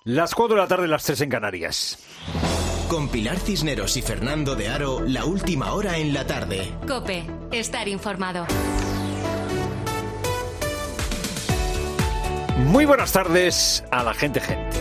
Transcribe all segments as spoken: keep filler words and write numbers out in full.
Las cuatro de la tarde, las tres en Canarias. Con Pilar Cisneros y Fernando de Aro, la última hora en la tarde. COPE, estar informado. Muy buenas tardes a la gente gente.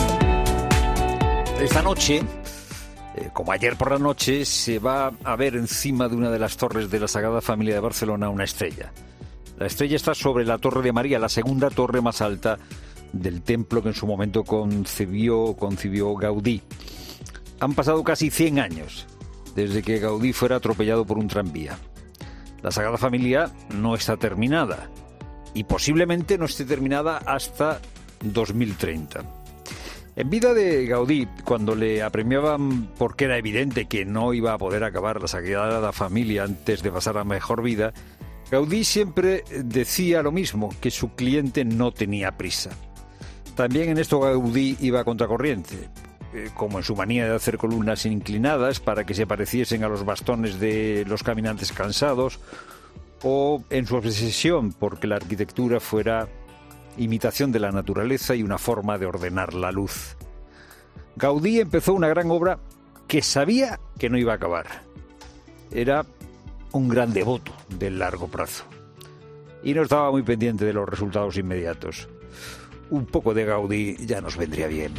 Esta noche, eh, como ayer por la noche, se va a ver encima de una de las torres de la Sagrada Familia de Barcelona una estrella. La estrella está sobre la Torre de María, la segunda torre más alta del templo que en su momento concibió, concibió Gaudí. Han pasado casi cien años desde que Gaudí fuera atropellado por un tranvía. La Sagrada Familia no está terminada y posiblemente no esté terminada hasta dos mil treinta. En vida de Gaudí, cuando le apremiaban porque era evidente que no iba a poder acabar la Sagrada Familia antes de pasar a mejor vida, Gaudí siempre decía lo mismo, que su cliente no tenía prisa. También en esto Gaudí iba a contracorriente, eh, como en su manía de hacer columnas inclinadas para que se pareciesen a los bastones de los caminantes cansados, o en su obsesión porque la arquitectura fuera imitación de la naturaleza y una forma de ordenar la luz. Gaudí empezó una gran obra que sabía que no iba a acabar. Era un gran devoto del largo plazo y no estaba muy pendiente de los resultados inmediatos. Un poco de Gaudí ya nos vendría bien.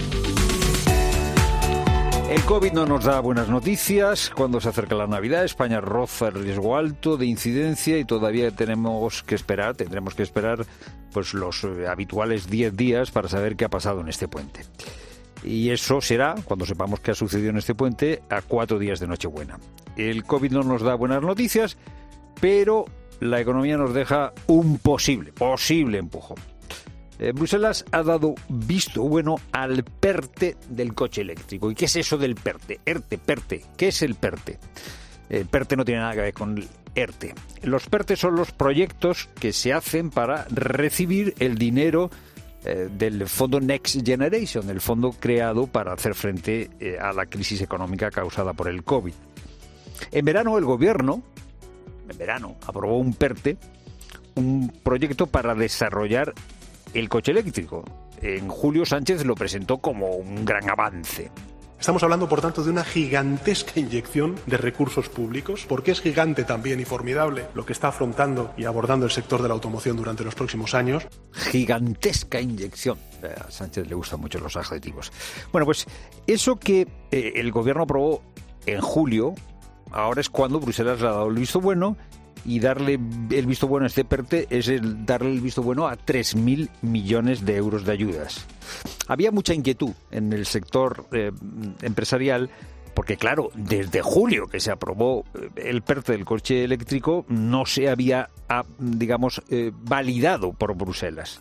El COVID no nos da buenas noticias. Cuando se acerca la Navidad, España roza el riesgo alto de incidencia y todavía tenemos que esperar, tendremos que esperar pues los habituales diez días para saber qué ha pasado en este puente. Y eso será, cuando sepamos qué ha sucedido en este puente, a cuatro días de Nochebuena. El COVID no nos da buenas noticias, pero la economía nos deja un posible, posible empujón. Eh, Bruselas ha dado visto bueno al PERTE del coche eléctrico. ¿Y qué es eso del PERTE? ERTE, PERTE. ¿Qué es el PERTE? El PERTE no tiene nada que ver con el ERTE. Los PERTE son los proyectos que se hacen para recibir el dinero eh, del fondo Next Generation, el fondo creado para hacer frente eh, a la crisis económica causada por el COVID. En verano el gobierno, en verano, aprobó un PERTE, un proyecto para desarrollar el coche eléctrico. En julio Sánchez lo presentó como un gran avance. Estamos hablando, por tanto, de una gigantesca inyección de recursos públicos, porque es gigante también y formidable lo que está afrontando y abordando el sector de la automoción durante los próximos años. Gigantesca inyección. A Sánchez le gustan mucho los adjetivos. Bueno, pues eso que eh, el gobierno aprobó en julio, ahora es cuando Bruselas le ha dado el visto bueno. Y darle el visto bueno a este PERTE es el darle el visto bueno a tres mil millones de euros de ayudas. Había mucha inquietud en el sector eh, empresarial porque, claro, desde julio que se aprobó el PERTE del coche eléctrico no se había, digamos, eh, validado por Bruselas.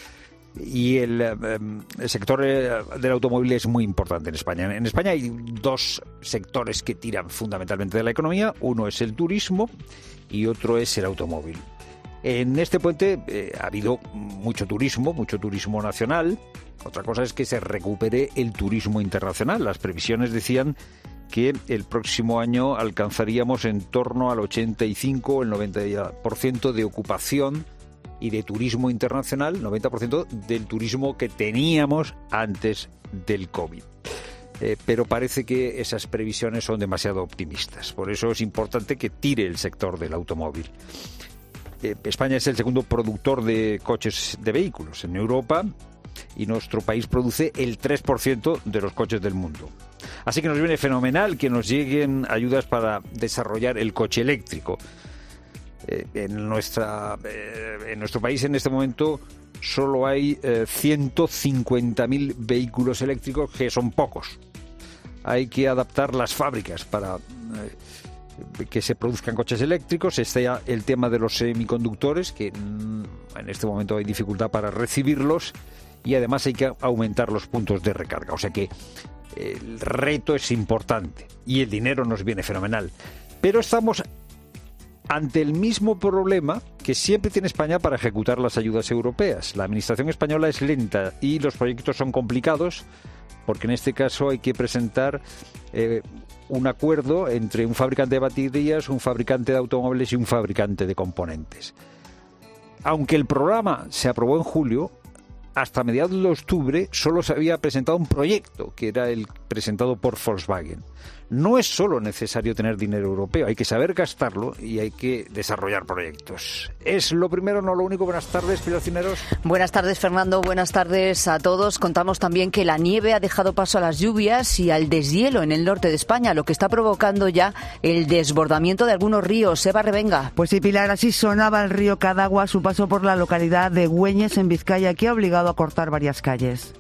Y el, el sector del automóvil es muy importante en España. En España hay dos sectores que tiran fundamentalmente de la economía. Uno es el turismo y otro es el automóvil. En este puente eh, ha habido mucho turismo, mucho turismo nacional. Otra cosa es que se recupere el turismo internacional. Las previsiones decían que el próximo año alcanzaríamos en torno al ochenta y cinco o el noventa por ciento de ocupación y de turismo internacional, noventa por ciento del turismo que teníamos antes del COVID. Eh, pero parece que esas previsiones son demasiado optimistas. Por eso es importante que tire el sector del automóvil. Eh, España es el segundo productor de coches de vehículos en Europa y nuestro país produce el tres por ciento de los coches del mundo. Así que nos viene fenomenal que nos lleguen ayudas para desarrollar el coche eléctrico. Eh, en, nuestra, eh, en nuestro país en este momento solo hay eh, ciento cincuenta mil vehículos eléctricos, que son pocos. Hay que adaptar las fábricas para eh, que se produzcan coches eléctricos. Está el tema de los semiconductores, que mm, en este momento hay dificultad para recibirlos, y además hay que aumentar los puntos de recarga. O sea que el reto es importante y el dinero nos viene fenomenal. Pero estamos ante el mismo problema que siempre tiene España para ejecutar las ayudas europeas. La administración española es lenta y los proyectos son complicados porque en este caso hay que presentar eh, un acuerdo entre un fabricante de baterías, un fabricante de automóviles y un fabricante de componentes. Aunque el programa se aprobó en julio, hasta mediados de octubre solo se había presentado un proyecto, que era el presentado por Volkswagen. No es solo necesario tener dinero europeo, hay que saber gastarlo y hay que desarrollar proyectos. Es lo primero, no lo único. Buenas tardes, Pilar Cisneros. Buenas tardes, Fernando. Buenas tardes a todos. Contamos también que la nieve ha dejado paso a las lluvias y al deshielo en el norte de España, lo que está provocando ya el desbordamiento de algunos ríos. Eva Revenga. Pues sí, Pilar, así sonaba el río Cadagua a su paso por la localidad de Güeñes, en Vizcaya, que ha obligado a cortar varias calles.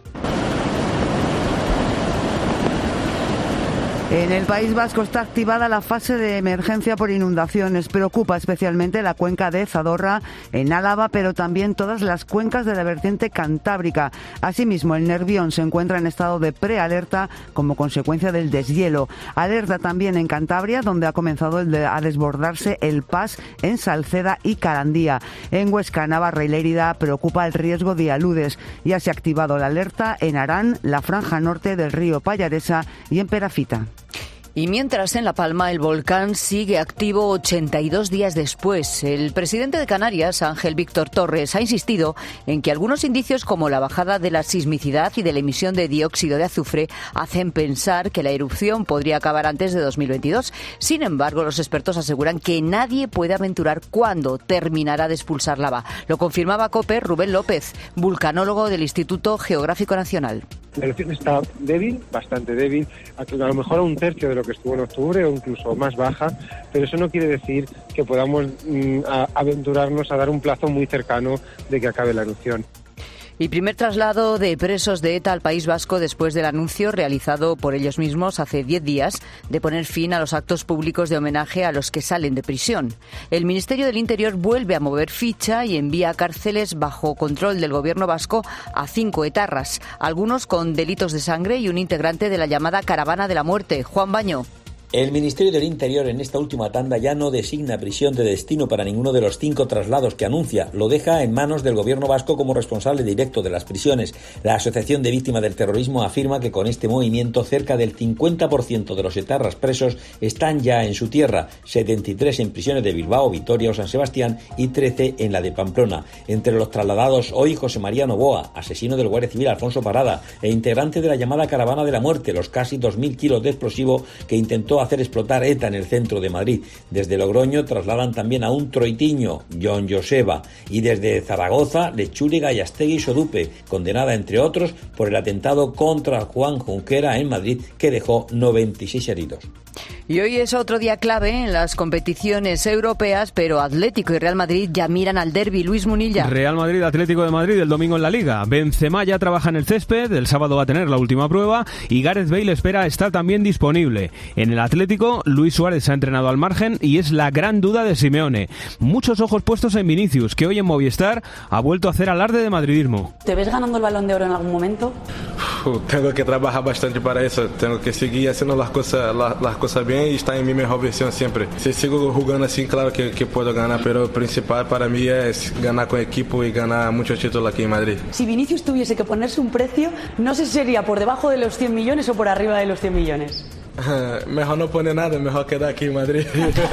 En el País Vasco está activada la fase de emergencia por inundaciones. Preocupa especialmente la cuenca de Zadorra, en Álava, pero también todas las cuencas de la vertiente cantábrica. Asimismo, el Nervión se encuentra en estado de prealerta como consecuencia del deshielo. Alerta también en Cantabria, donde ha comenzado a desbordarse el Pas en Salceda y Carandía. En Huesca, Navarra y Lérida preocupa el riesgo de aludes. Ya se ha activado la alerta en Arán, la franja norte del río Pallaresa y en Perafita. Y mientras en La Palma el volcán sigue activo ochenta y dos días después, el presidente de Canarias, Ángel Víctor Torres, ha insistido en que algunos indicios como la bajada de la sismicidad y de la emisión de dióxido de azufre hacen pensar que la erupción podría acabar antes de dos mil veintidós. Sin embargo, los expertos aseguran que nadie puede aventurar cuándo terminará de expulsar lava. Lo confirmaba COPE Rubén López, vulcanólogo del Instituto Geográfico Nacional. La erupción está débil, bastante débil, a lo mejor a un tercio de lo que estuvo en octubre o incluso más baja, pero eso no quiere decir que podamos mm, a, aventurarnos a dar un plazo muy cercano de que acabe la erupción. Y primer traslado de presos de ETA al País Vasco después del anuncio realizado por ellos mismos hace diez días de poner fin a los actos públicos de homenaje a los que salen de prisión. El Ministerio del Interior vuelve a mover ficha y envía a cárceles bajo control del Gobierno vasco a cinco etarras, algunos con delitos de sangre y un integrante de la llamada Caravana de la Muerte. Juan Baño. El Ministerio del Interior en esta última tanda ya no designa prisión de destino para ninguno de los cinco traslados que anuncia. Lo deja en manos del Gobierno vasco como responsable directo de las prisiones. La Asociación de Víctimas del Terrorismo afirma que con este movimiento cerca del cincuenta por ciento de los etarras presos están ya en su tierra, setenta y tres en prisiones de Bilbao, Vitoria o San Sebastián y trece en la de Pamplona. Entre los trasladados hoy José María Novoa, asesino del guardia civil Alfonso Parada e integrante de la llamada Caravana de la Muerte, los casi dos mil kilos de explosivo que intentó hacer explotar ETA en el centro de Madrid. Desde Logroño trasladan también a un troitiño, John Joseba, y desde Zaragoza, Lechúriga y Astegui Sodupe, condenada entre otros por el atentado contra Juan Junquera en Madrid, que dejó noventa y seis heridos. Y hoy es otro día clave en las competiciones europeas, pero Atlético y Real Madrid ya miran al derbi. Luis Munilla. Real Madrid, Atlético de Madrid el domingo en la Liga. Benzema ya trabaja en el césped, el sábado va a tener la última prueba y Gareth Bale espera estar también disponible. En el Atlético, Luis Suárez se ha entrenado al margen y es la gran duda de Simeone. Muchos ojos puestos en Vinicius, que hoy en Movistar ha vuelto a hacer alarde de madridismo. ¿Te ves ganando el Balón de Oro en algún momento? Uf, tengo que trabajar bastante para eso. Tengo que seguir haciendo las cosas, las, las cosas bien y estar en mi mejor versión siempre. Si sigo jugando así, claro que, que puedo ganar, pero lo principal para mí es ganar con equipo y ganar muchos títulos aquí en Madrid. Si Vinicius tuviese que ponerse un precio, no sé si sería por debajo de los cien millones o por arriba de los cien millones. Mejor no pone nada, mejor quedar aquí en Madrid.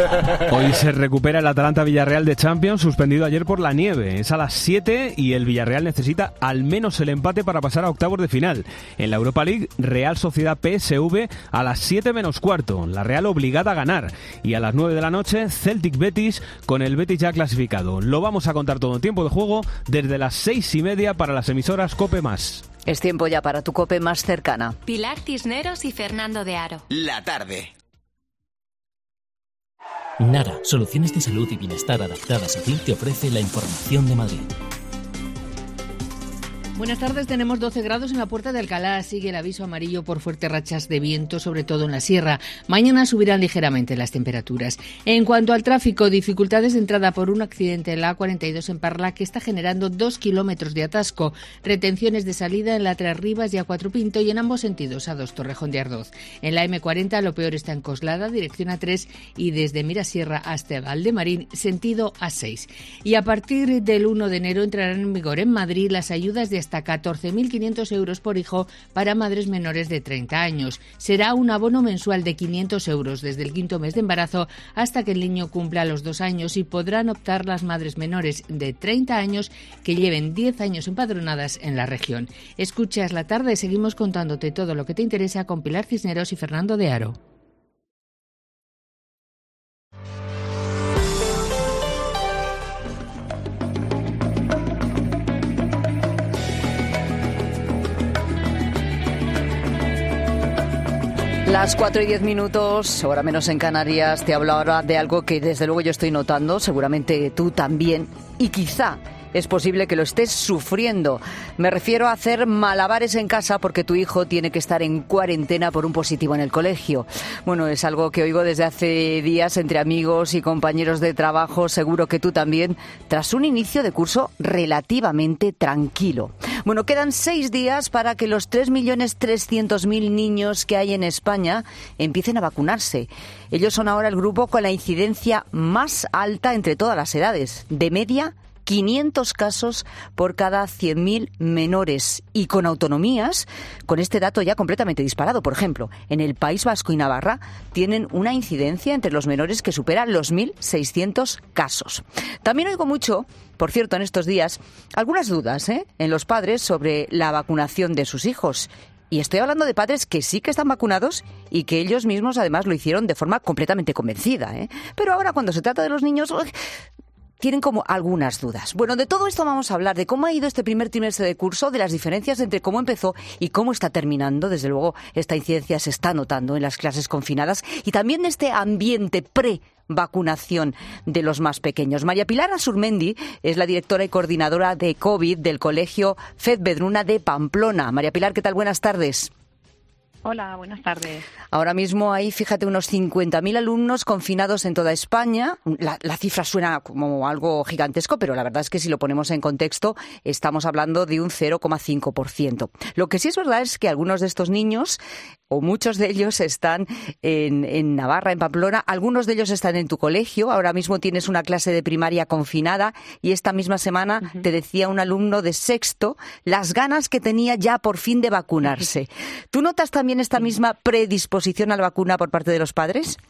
Hoy se recupera el Atalanta Villarreal de Champions, suspendido ayer por la nieve. Es a las siete y el Villarreal necesita al menos el empate para pasar a octavos de final. En la Europa League, Real Sociedad P S V a las siete menos cuarto. La Real obligada a ganar. Y a las nueve de la noche, Celtic Betis con el Betis ya clasificado. Lo vamos a contar todo en tiempo de juego desde las seis y media para las emisoras COPE más. Es tiempo ya para tu COPE más cercana. Pilar Cisneros y Fernando de Aro. La tarde. Nara, soluciones de salud y bienestar adaptadas a ti, te ofrece la información de Madrid. Buenas tardes, tenemos doce grados en la Puerta de Alcalá. Sigue el aviso amarillo por fuertes rachas de viento, sobre todo en la sierra. Mañana subirán ligeramente las temperaturas. En cuanto al tráfico, dificultades de entrada por un accidente en la A cuarenta y dos en Parla que está generando dos kilómetros de atasco. Retenciones de salida en la Tres Rivas y A Cuatro Pinto y en ambos sentidos a dos Torrejón de Ardoz. En la eme cuarenta lo peor está en Coslada, dirección A tres y desde Mirasierra hasta Valdemarín, sentido A seis. Y a partir del uno de enero entrarán en vigor en Madrid las ayudas de hasta catorce mil quinientos euros por hijo para madres menores de treinta años. Será un abono mensual de quinientos euros desde el quinto mes de embarazo hasta que el niño cumpla los dos años y podrán optar las madres menores de treinta años que lleven diez años empadronadas en la región. Escuchas la tarde, seguimos contándote todo lo que te interesa con Pilar Cisneros y Fernando de Aro. Las cuatro y diez minutos, hora menos en Canarias, te hablo ahora de algo que desde luego yo estoy notando, seguramente tú también, y quizá es posible que lo estés sufriendo. Me refiero a hacer malabares en casa porque tu hijo tiene que estar en cuarentena por un positivo en el colegio. Bueno, es algo que oigo desde hace días entre amigos y compañeros de trabajo, seguro que tú también, tras un inicio de curso relativamente tranquilo. Bueno, quedan seis días para que los tres millones trescientos mil niños que hay en España empiecen a vacunarse. Ellos son ahora el grupo con la incidencia más alta entre todas las edades, de media quinientos casos por cada cien mil menores y con autonomías, con este dato ya completamente disparado. Por ejemplo, en el País Vasco y Navarra tienen una incidencia entre los menores que supera los mil seiscientos casos. También oigo mucho, por cierto, en estos días, algunas dudas ¿eh? en los padres sobre la vacunación de sus hijos. Y estoy hablando de padres que sí que están vacunados y que ellos mismos además lo hicieron de forma completamente convencida. ¿eh? Pero ahora cuando se trata de los niños tienen como algunas dudas. Bueno, de todo esto vamos a hablar, de cómo ha ido este primer trimestre de curso, de las diferencias entre cómo empezó y cómo está terminando. Desde luego, esta incidencia se está notando en las clases confinadas y también de este ambiente pre-vacunación de los más pequeños. María Pilar Asurmendi es la directora y coordinadora de COVID del Colegio Fedbedruna de Pamplona. María Pilar, ¿qué tal? Buenas tardes. Hola, buenas tardes. Ahora mismo hay, fíjate, unos cincuenta mil alumnos confinados en toda España. La, la cifra suena como algo gigantesco, pero la verdad es que si lo ponemos en contexto, estamos hablando de un cero coma cinco por ciento. Lo que sí es verdad es que algunos de estos niños, o muchos de ellos, están en, en Navarra, en Pamplona. Algunos de ellos están en tu colegio. Ahora mismo tienes una clase de primaria confinada y esta misma semana uh-huh. te decía un alumno de sexto las ganas que tenía ya por fin de vacunarse. Uh-huh. ¿Tú notas también esta misma predisposición a la vacuna por parte de los padres?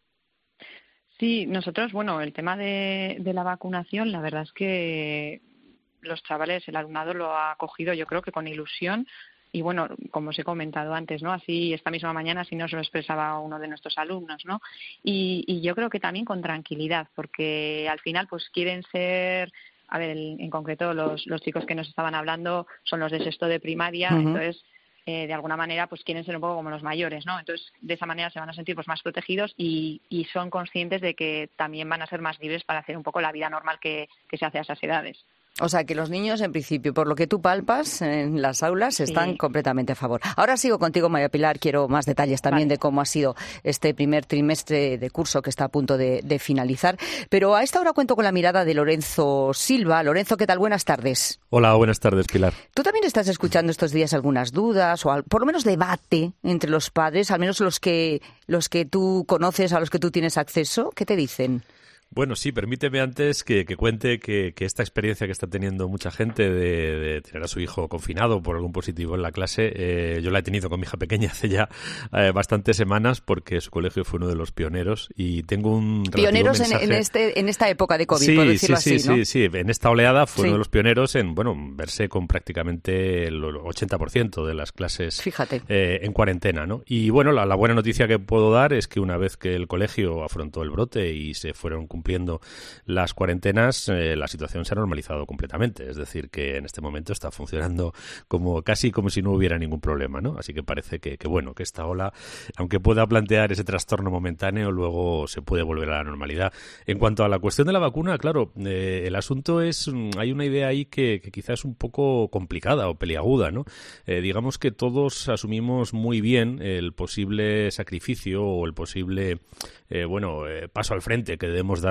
Sí, nosotros, bueno, el tema de, de la vacunación, la verdad es que los chavales, el alumnado lo ha acogido, yo creo que con ilusión. Y bueno, como os he comentado antes, ¿no? Así esta misma mañana así nos lo expresaba uno de nuestros alumnos, ¿no? Y, y yo creo que también con tranquilidad, porque al final pues quieren ser, a ver, en concreto los, los chicos que nos estaban hablando son los de sexto de primaria, uh-huh. entonces eh, de alguna manera pues quieren ser un poco como los mayores, ¿no? Entonces de esa manera se van a sentir pues más protegidos y, y son conscientes de que también van a ser más libres para hacer un poco la vida normal que, que se hace a esas edades. O sea, que los niños, en principio, por lo que tú palpas en las aulas, están sí. completamente a favor. Ahora sigo contigo, María Pilar. Quiero más detalles también vale. de cómo ha sido este primer trimestre de curso que está a punto de, de finalizar. Pero a esta hora cuento con la mirada de Lorenzo Silva. Lorenzo, ¿qué tal? Buenas tardes. Hola, buenas tardes, Pilar. ¿Tú también estás escuchando estos días algunas dudas o al, por lo menos debate entre los padres, al menos los que, los que tú conoces, a los que tú tienes acceso? ¿Qué te dicen? Bueno, sí, permíteme antes que, que cuente que, que esta experiencia que está teniendo mucha gente de, de tener a su hijo confinado por algún positivo en la clase, eh, yo la he tenido con mi hija pequeña hace ya eh, bastantes semanas porque su colegio fue uno de los pioneros y tengo un Pioneros mensaje... en, en, este, en esta época de COVID, sí, por decirlo sí, así, sí, ¿no? Sí, sí, en esta oleada fue sí. uno de los pioneros en, bueno, verse con prácticamente el ochenta por ciento de las clases Fíjate. Eh, en cuarentena, ¿no? Y bueno, la, la buena noticia que puedo dar es que una vez que el colegio afrontó el brote y se fueron cumpliendo las cuarentenas, eh, la situación se ha normalizado completamente. Es decir, que en este momento está funcionando como casi como si no hubiera ningún problema, ¿no? Así que parece que, que bueno, que esta ola, aunque pueda plantear ese trastorno momentáneo, luego se puede volver a la normalidad. En cuanto a la cuestión de la vacuna, claro, eh, el asunto es, hay una idea ahí que, que quizás es un poco complicada o peliaguda, ¿no? Eh, digamos que todos asumimos muy bien el posible sacrificio o el posible, eh, bueno, eh, paso al frente que debemos dar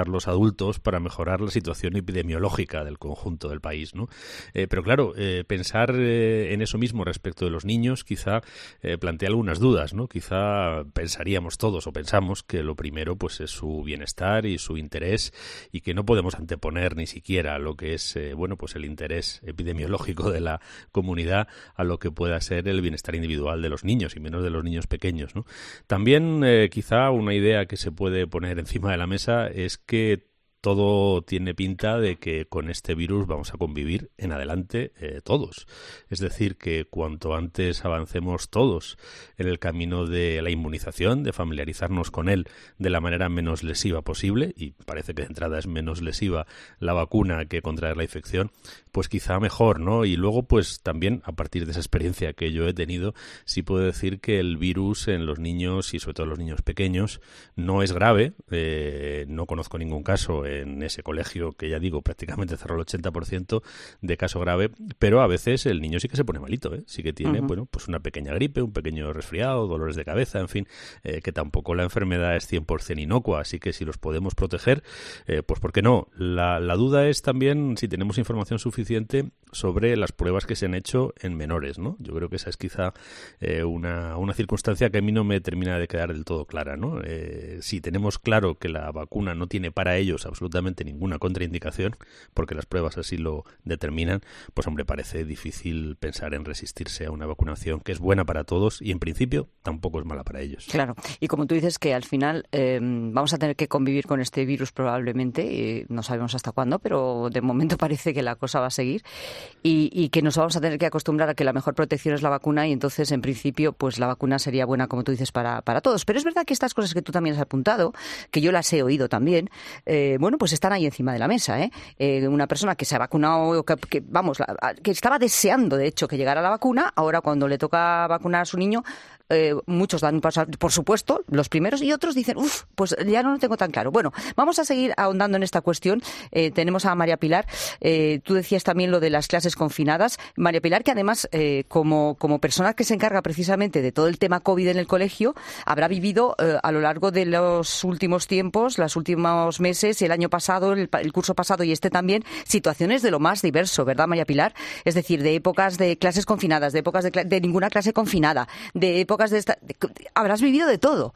aportar los adultos para mejorar la situación epidemiológica del conjunto del país, ¿no? Eh, pero claro, eh, pensar eh, en eso mismo respecto de los niños quizá eh, plantea algunas dudas, ¿no? Quizá pensaríamos todos o pensamos que lo primero pues es su bienestar y su interés y que no podemos anteponer ni siquiera lo que es eh, bueno pues el interés epidemiológico de la comunidad a lo que pueda ser el bienestar individual de los niños y menos de los niños pequeños, ¿no? También eh, quizá una idea que se puede poner encima de la mesa es que todo tiene pinta de que con este virus vamos a convivir en adelante eh, todos. Es decir, que cuanto antes avancemos todos en el camino de la inmunización, de familiarizarnos con él de la manera menos lesiva posible, y parece que de entrada es menos lesiva la vacuna que contraer la infección, pues quizá mejor, ¿no? Y luego, pues también, a partir de esa experiencia que yo he tenido, sí puedo decir que el virus en los niños, y sobre todo en los niños pequeños, no es grave. Eh, no conozco ningún caso en ese colegio que, ya digo, prácticamente cerró el ochenta por ciento de caso grave, pero a veces el niño sí que se pone malito, ¿eh? Sí que tiene, uh-huh. bueno, pues una pequeña gripe, un pequeño resfriado, dolores de cabeza, en fin, eh, que tampoco la enfermedad es cien por ciento inocua, así que si los podemos proteger, eh, pues ¿por qué no? La, la duda es también si tenemos información suficiente sobre las pruebas que se han hecho en menores, ¿no? Yo creo que esa es quizá eh, una, una circunstancia que a mí no me termina de quedar del todo clara, ¿no? Eh, si tenemos claro que la vacuna no tiene para ellos absolutamente ninguna contraindicación, porque las pruebas así lo determinan, pues hombre, parece difícil pensar en resistirse a una vacunación que es buena para todos y en principio tampoco es mala para ellos. Claro, y como tú dices que al final eh, vamos a tener que convivir con este virus probablemente, eh, no sabemos hasta cuándo, pero de momento parece que la cosa va a seguir y, y que nos vamos a tener que acostumbrar a que la mejor protección es la vacuna y entonces en principio pues la vacuna sería buena, como tú dices, para, para todos. Pero es verdad que estas cosas que tú también has apuntado, que yo las he oído también, eh, bueno, pues están ahí encima de la mesa, ¿eh? Eh, una persona que se ha vacunado, que, que vamos, la, que estaba deseando de hecho que llegara la vacuna, ahora cuando le toca vacunar a su niño, Eh, muchos dan un paso, por supuesto, los primeros, y otros dicen, uff, pues ya no lo tengo tan claro. Bueno, vamos a seguir ahondando en esta cuestión. Eh, tenemos a María Pilar. Eh, tú decías también lo de las clases confinadas. María Pilar, que además, eh, como, como persona que se encarga precisamente de todo el tema COVID en el colegio, habrá vivido eh, a lo largo de los últimos tiempos, los últimos meses, el año pasado, el, el curso pasado y este también, situaciones de lo más diverso, ¿verdad, María Pilar? Es decir, de épocas de clases confinadas, de épocas de, de ninguna clase confinada, de épocas de esta, de, habrás vivido de todo.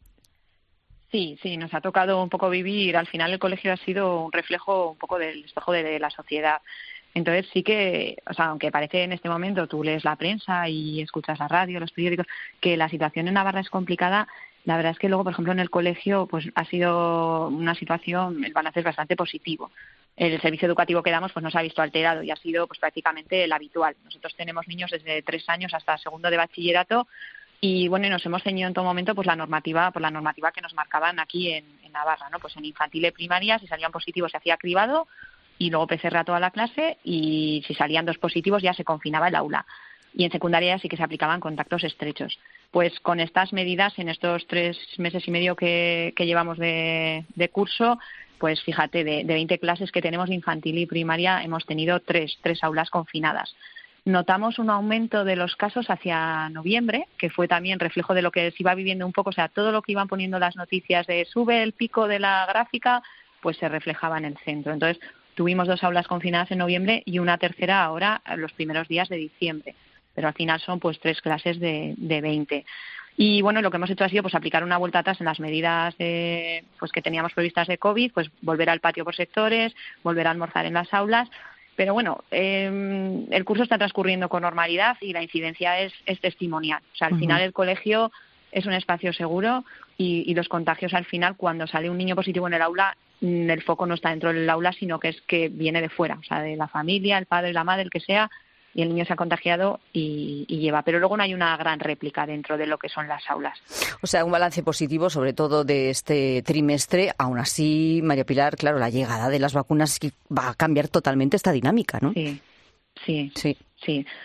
Sí, sí, nos ha tocado un poco vivir. Al final el colegio ha sido un reflejo un poco del espejo de, de la sociedad. Entonces sí que, o sea, aunque parece en este momento tú lees la prensa y escuchas la radio, los periódicos, que la situación en Navarra es complicada, la verdad es que luego, por ejemplo, en el colegio pues ha sido una situación, el balance es bastante positivo. El servicio educativo que damos pues no se ha visto alterado y ha sido pues prácticamente el habitual. Nosotros tenemos niños desde tres años hasta segundo de bachillerato y bueno, y nos hemos ceñido en todo momento pues la normativa, por la normativa que nos marcaban aquí en, en Navarra, ¿no? Pues en infantil y primaria, si salían positivos se hacía cribado y luego P C R a toda la clase y si salían dos positivos ya se confinaba el aula. Y en secundaria sí que se aplicaban contactos estrechos. Pues con estas medidas, en estos tres meses y medio que, que llevamos de, de curso, pues fíjate, de, de veinte clases que tenemos de infantil y primaria, hemos tenido tres, tres aulas confinadas. Notamos un aumento de los casos hacia noviembre, que fue también reflejo de lo que se iba viviendo un poco, o sea, todo lo que iban poniendo las noticias de sube el pico de la gráfica, pues se reflejaba en el centro. Entonces, tuvimos dos aulas confinadas en noviembre y una tercera ahora, los primeros días de diciembre. Pero al final son pues tres clases de, de veinte. Y bueno, lo que hemos hecho ha sido pues aplicar una vuelta atrás en las medidas de, pues que teníamos previstas de COVID, pues volver al patio por sectores, volver a almorzar en las aulas. Pero bueno, eh, el curso está transcurriendo con normalidad y la incidencia es, es testimonial. O sea, al uh-huh. final el colegio es un espacio seguro y, y los contagios al final, cuando sale un niño positivo en el aula, el foco no está dentro del aula, sino que es que viene de fuera, o sea, de la familia, el padre, la madre, el que sea, y el niño se ha contagiado y, y lleva. Pero luego no hay una gran réplica dentro de lo que son las aulas. O sea, un balance positivo, sobre todo de este trimestre. Aún así, María Pilar, claro, la llegada de las vacunas va a cambiar totalmente esta dinámica, ¿no? Sí, sí, sí. sí.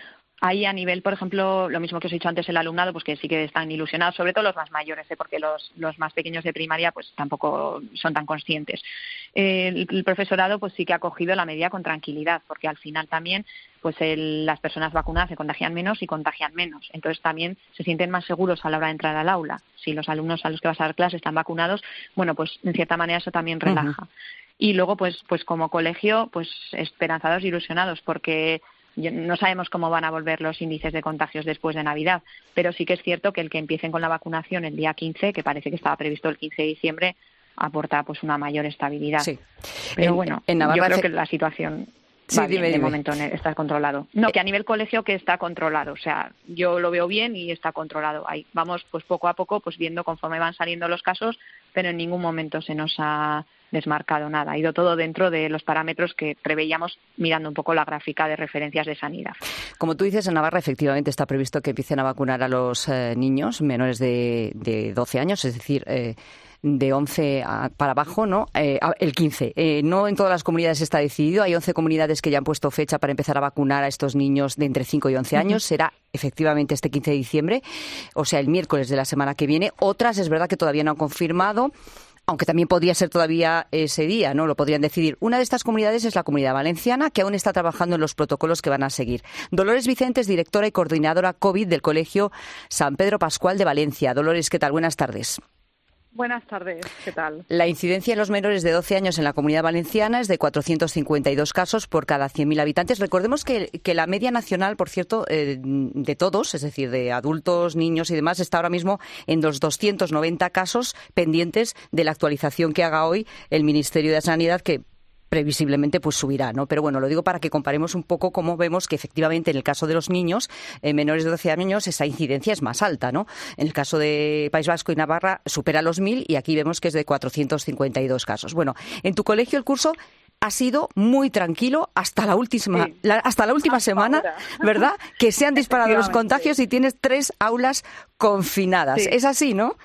Ahí a nivel, por ejemplo, lo mismo que os he dicho antes, el alumnado, pues que sí que están ilusionados, sobre todo los más mayores, ¿eh? Porque los, los más pequeños de primaria pues tampoco son tan conscientes. Eh, el, el profesorado pues sí que ha cogido la medida con tranquilidad, porque al final también pues el, las personas vacunadas se contagian menos y contagian menos. Entonces también se sienten más seguros a la hora de entrar al aula. Si los alumnos a los que vas a dar clase están vacunados, bueno, pues en cierta manera eso también relaja. Uh-huh. Y luego, pues, pues como colegio, pues esperanzados e ilusionados, porque no sabemos cómo van a volver los índices de contagios después de Navidad, pero sí que es cierto que el que empiecen con la vacunación el día quince, que parece que estaba previsto el quince de diciembre, aporta pues una mayor estabilidad. Sí. Pero en, bueno, en Navarra yo creo que la situación sí, va bien, dime, de dime. momento está controlado. No, que a nivel colegio que está controlado, o sea, yo lo veo bien y está controlado. Ahí vamos pues poco a poco pues viendo conforme van saliendo los casos, pero en ningún momento se nos ha desmarcado nada. Ha ido todo dentro de los parámetros que preveíamos mirando un poco la gráfica de referencias de sanidad. Como tú dices, en Navarra efectivamente está previsto que empiecen a vacunar a los eh, niños menores de, de doce años, es decir, eh, de once a, para abajo, ¿no? Eh, el quince. Eh, no en todas las comunidades está decidido. Hay once comunidades que ya han puesto fecha para empezar a vacunar a estos niños de entre cinco y once años. Uh-huh. Será efectivamente este quince de diciembre, o sea, el miércoles de la semana que viene. Otras es verdad que todavía no han confirmado, aunque también podría ser todavía ese día, ¿no? Lo podrían decidir. Una de estas comunidades es la Comunidad Valenciana, que aún está trabajando en los protocolos que van a seguir. Dolores Vicentes, directora y coordinadora COVID del Colegio San Pedro Pascual de Valencia. Dolores, ¿qué tal? Buenas tardes. Buenas tardes, ¿qué tal? La incidencia en los menores de doce años en la Comunidad Valenciana es de cuatrocientos cincuenta y dos casos por cada cien mil habitantes. Recordemos que, que la media nacional, por cierto, eh, de todos, es decir, de adultos, niños y demás, está ahora mismo en los doscientos noventa casos pendientes de la actualización que haga hoy el Ministerio de Sanidad, que previsiblemente pues subirá, ¿no? Pero bueno, lo digo para que comparemos un poco cómo vemos que efectivamente en el caso de los niños eh, menores de doce años esa incidencia es más alta, ¿no? En el caso de País Vasco y Navarra supera los mil y aquí vemos que es de cuatrocientos cincuenta y dos casos. Bueno, en tu colegio el curso ha sido muy tranquilo hasta la última, sí. la, hasta la última hasta semana, ahora. ¿Verdad? Que se han disparado los contagios y tienes tres aulas confinadas. Sí. Es así, ¿no?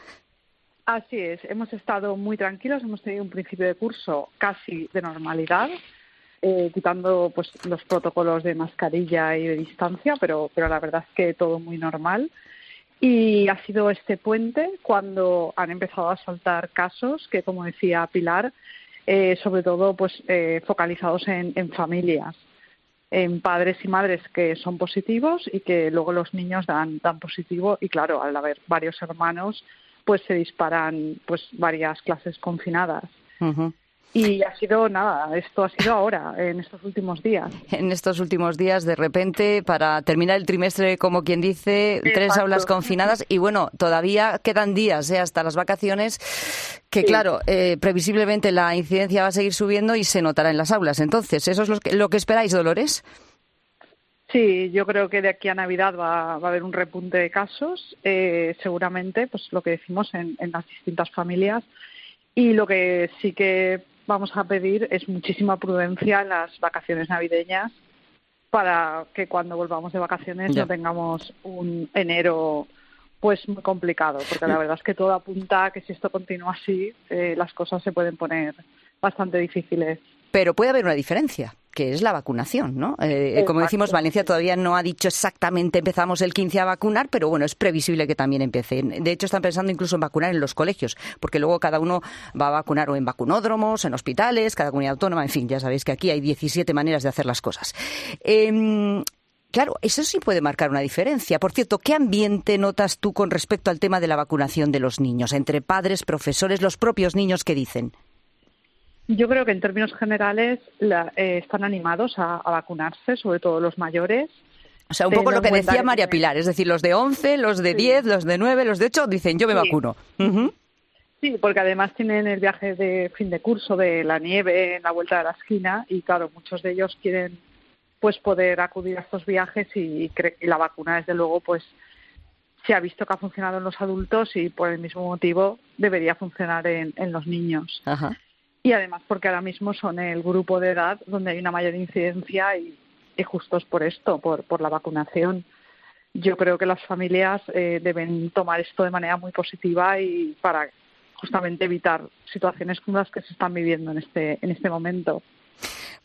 Así es, hemos estado muy tranquilos, hemos tenido un principio de curso casi de normalidad, eh, quitando pues los protocolos de mascarilla y de distancia, pero, pero la verdad es que todo muy normal. Y ha sido este puente cuando han empezado a saltar casos que, como decía Pilar, eh, sobre todo pues eh, focalizados en, en familias, en padres y madres que son positivos y que luego los niños dan, dan positivo y claro, al haber varios hermanos, pues se disparan pues varias clases confinadas. Uh-huh. Y ha sido nada, esto ha sido ahora, en estos últimos días. En estos últimos días, de repente, para terminar el trimestre, como quien dice, Exacto. tres aulas confinadas. Y bueno, todavía quedan días ¿eh? hasta las vacaciones, que sí. claro, eh, previsiblemente la incidencia va a seguir subiendo y se notará en las aulas. Entonces, ¿eso es lo que, lo que esperáis, Dolores? Sí, yo creo que de aquí a Navidad va, va a haber un repunte de casos, eh, seguramente, pues lo que decimos en, en las distintas familias. Y lo que sí que vamos a pedir es muchísima prudencia en las vacaciones navideñas para que cuando volvamos de vacaciones ya. no tengamos un enero pues muy complicado, porque la verdad es que todo apunta a que si esto continúa así, eh, las cosas se pueden poner bastante difíciles. Pero puede haber una diferencia, que es la vacunación, ¿no? Eh, como decimos, Valencia todavía no ha dicho exactamente empezamos el quince a vacunar, pero bueno, es previsible que también empiece. De hecho, están pensando incluso en vacunar en los colegios, porque luego cada uno va a vacunar o en vacunódromos, en hospitales, cada comunidad autónoma, en fin, ya sabéis que aquí hay diecisiete maneras de hacer las cosas. Eh, Claro, eso sí puede marcar una diferencia. Por cierto, ¿qué ambiente notas tú con respecto al tema de la vacunación de los niños? Entre padres, profesores, los propios niños, ¿qué dicen? Yo creo que en términos generales la, eh, están animados a, a vacunarse, sobre todo los mayores. O sea, un poco lo que decía María Pilar, es decir, los de once, los de diez, los de nueve, los de ocho, dicen yo me sí. vacuno. Uh-huh. Sí, porque además tienen el viaje de fin de curso de la nieve en la vuelta de la esquina y claro, muchos de ellos quieren pues poder acudir a estos viajes y, cre- y la vacuna, desde luego, pues se ha visto que ha funcionado en los adultos y por el mismo motivo debería funcionar en, en los niños. Ajá. Y además porque ahora mismo son el grupo de edad donde hay una mayor incidencia y, y justo es por esto, por, por la vacunación. Yo creo que las familias eh, deben tomar esto de manera muy positiva y para justamente evitar situaciones como las que se están viviendo en este, en este momento.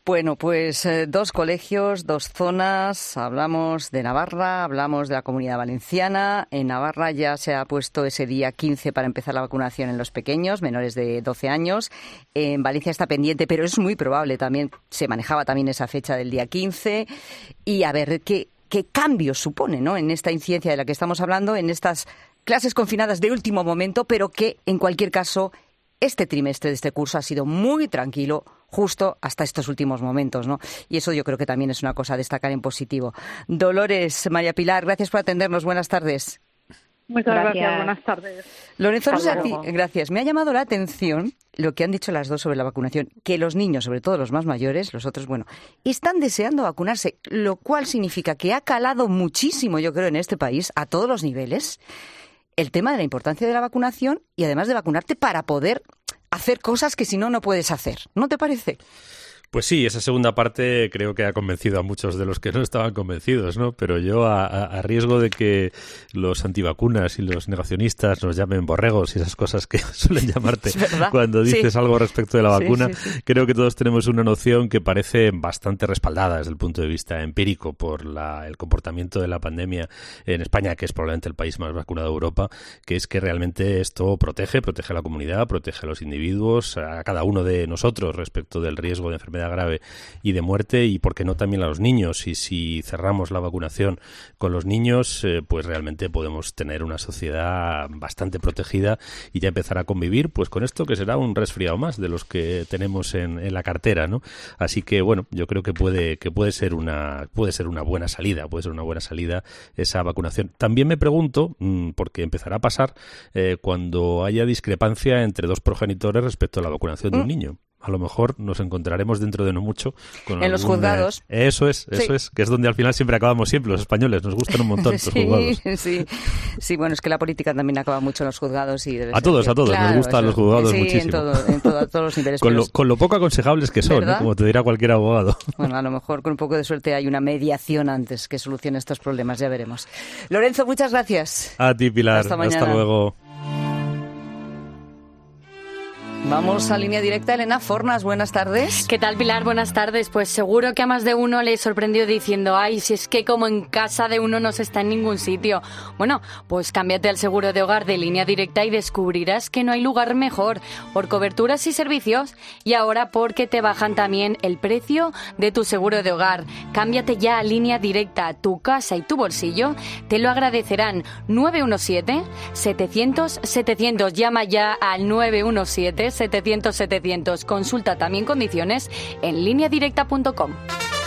Bueno, pues eh, dos colegios, dos zonas, hablamos de Navarra, hablamos de la Comunidad Valenciana. En Navarra ya se ha puesto ese día quince para empezar la vacunación en los pequeños, menores de doce años. En Valencia está pendiente, pero es muy probable también, se manejaba también esa fecha del día quince. Y a ver, ¿qué, qué cambios supone, ¿no?, en esta incidencia de la que estamos hablando, en estas clases confinadas de último momento, pero que, en cualquier caso, este trimestre de este curso ha sido muy tranquilo, justo hasta estos últimos momentos, ¿no? Y eso yo creo que también es una cosa a destacar en positivo. Dolores, María Pilar, gracias por atendernos. Buenas tardes. Muchas gracias. gracias. Buenas tardes. Lorenzo, no sé a ti, gracias. Me ha llamado la atención lo que han dicho las dos sobre la vacunación, que los niños, sobre todo los más mayores, los otros, bueno, están deseando vacunarse, lo cual significa que ha calado muchísimo, yo creo, en este país, a todos los niveles, el tema de la importancia de la vacunación y además de vacunarte para poder hacer cosas que si no, no puedes hacer. ¿No te parece? Pues sí, esa segunda parte creo que ha convencido a muchos de los que no estaban convencidos, ¿no? Pero yo, a, a riesgo de que los antivacunas y los negacionistas nos llamen borregos y esas cosas que suelen llamarte cuando dices sí. algo respecto de la vacuna, sí, sí, sí. creo que todos tenemos una noción que parece bastante respaldada desde el punto de vista empírico por la, el comportamiento de la pandemia en España, que es probablemente el país más vacunado de Europa, que es que realmente esto protege, protege a la comunidad, protege a los individuos, a cada uno de nosotros respecto del riesgo de enfermedad grave y de muerte, y por qué no también a los niños. Y si cerramos la vacunación con los niños, eh, pues realmente podemos tener una sociedad bastante protegida y ya empezar a convivir pues con esto que será un resfriado más de los que tenemos en, en la cartera, ¿no? Así que bueno, yo creo que puede que puede ser una puede ser una buena salida, puede ser una buena salida esa vacunación. También me pregunto, mmm, porque empezará a pasar eh, cuando haya discrepancia entre dos progenitores respecto a la vacunación de un niño. A lo mejor nos encontraremos dentro de no mucho con en algún, los juzgados. Eh, eso es, eso sí. es, que es donde al final siempre acabamos siempre los españoles, nos gustan un montón sí, los juzgados. Sí, sí, bueno, es que la política también acaba mucho en los juzgados y debe a todos, que, a todos, claro, nos gustan eso, los juzgados sí, muchísimo. En, todo, en todo, a todos los niveles. con, lo, con lo poco aconsejables que son, ¿eh? Como te dirá cualquier abogado. Bueno, a lo mejor con un poco de suerte hay una mediación antes que solucione estos problemas, ya veremos. Lorenzo, muchas gracias. A ti, Pilar. Hasta mañana. Hasta luego. Vamos a línea directa. Elena Fornas, buenas tardes. ¿Qué tal, Pilar? Buenas tardes. Pues seguro que a más de uno le sorprendió diciendo, ay, si es que como en casa de uno no se está en ningún sitio. Bueno, pues cámbiate al seguro de hogar de Línea Directa y descubrirás que no hay lugar mejor por coberturas y servicios. Y ahora porque te bajan también el precio de tu seguro de hogar. Cámbiate ya a Línea Directa. Tu casa y tu bolsillo te lo agradecerán. nueve uno siete, setecientos, setecientos. Llama ya al nueve uno siete, setecientos, setecientos. Consulta también condiciones en línea directa punto com.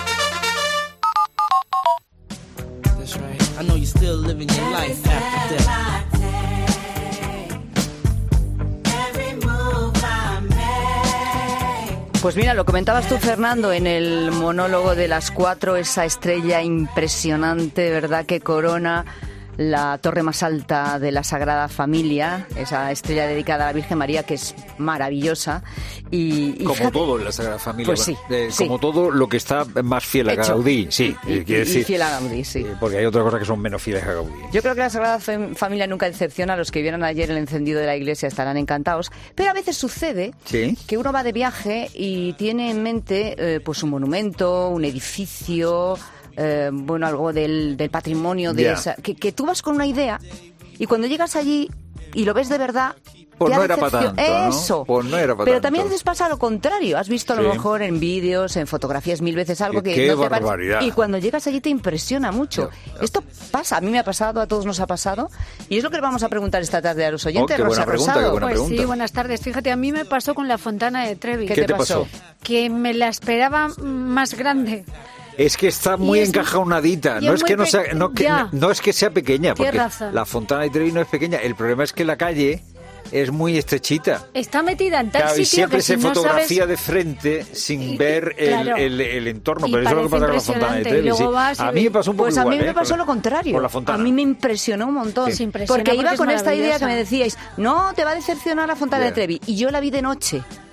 Pues mira, lo comentabas tú, Fernando, en el monólogo de las cuatro, esa estrella impresionante, ¿verdad?, que corona la torre más alta de la Sagrada Familia, esa estrella dedicada a la Virgen María, que es maravillosa. Y, y como fíjate, todo en la Sagrada Familia, pues sí, eh, sí. como todo lo que está más fiel a Hecho. Gaudí, sí, y, quiere decir, y fiel a Gaudí, sí. Eh, porque hay otras cosas que son menos fieles a Gaudí. Yo creo que la Sagrada Familia nunca decepciona. A los que vieron ayer el encendido de la iglesia estarán encantados, pero a veces sucede ¿Sí? que uno va de viaje y tiene en mente eh, pues un monumento, un edificio, Eh, bueno, algo del, del patrimonio de yeah. esa, que, que tú vas con una idea y cuando llegas allí y lo ves de verdad, pues te no da era para decepción. tanto, Eso. ¿no? Pues no era para Pero tanto. también les pasa lo contrario. Has visto a lo Sí. mejor en vídeos, en fotografías mil veces algo Qué- que qué no te barbaridad. parece. Y cuando llegas allí te impresiona mucho. Esto pasa, a mí me ha pasado, a todos nos ha pasado. Y es lo que le vamos a preguntar esta tarde a los oyentes. Oh, qué buena Rosa pregunta, Rosado. qué buena Pues pregunta. sí, buenas tardes. Fíjate, a mí me pasó con la Fontana de Trevi. ¿Qué, ¿Qué te, te pasó? pasó? Que me la esperaba más grande. Es que está muy es- encajonadita. y No es es que muy no sea, pe- no, que, ya. no es que sea pequeña, Tienes porque razón. la Fontana de Trevi no es pequeña. El problema es que la calle es muy estrechita. Está metida en tal Claro, y sitio siempre que se si no fotografía sabes... de frente sin Y- ver el, claro. el, el entorno. Y Pero eso es lo que pasa parece con la Fontana de impresionante. Trevi. Y luego sí. vas y A mí me pasó un poco Pues a igual, mí me ¿eh? pasó con- lo contrario. con la Fontana. A mí me impresionó un montón. Sí. Impresiona Porque iba porque es con esta idea maravillosa. que me decíais, no, te va a decepcionar la Fontana Yeah. de Trevi. Y yo la vi de noche.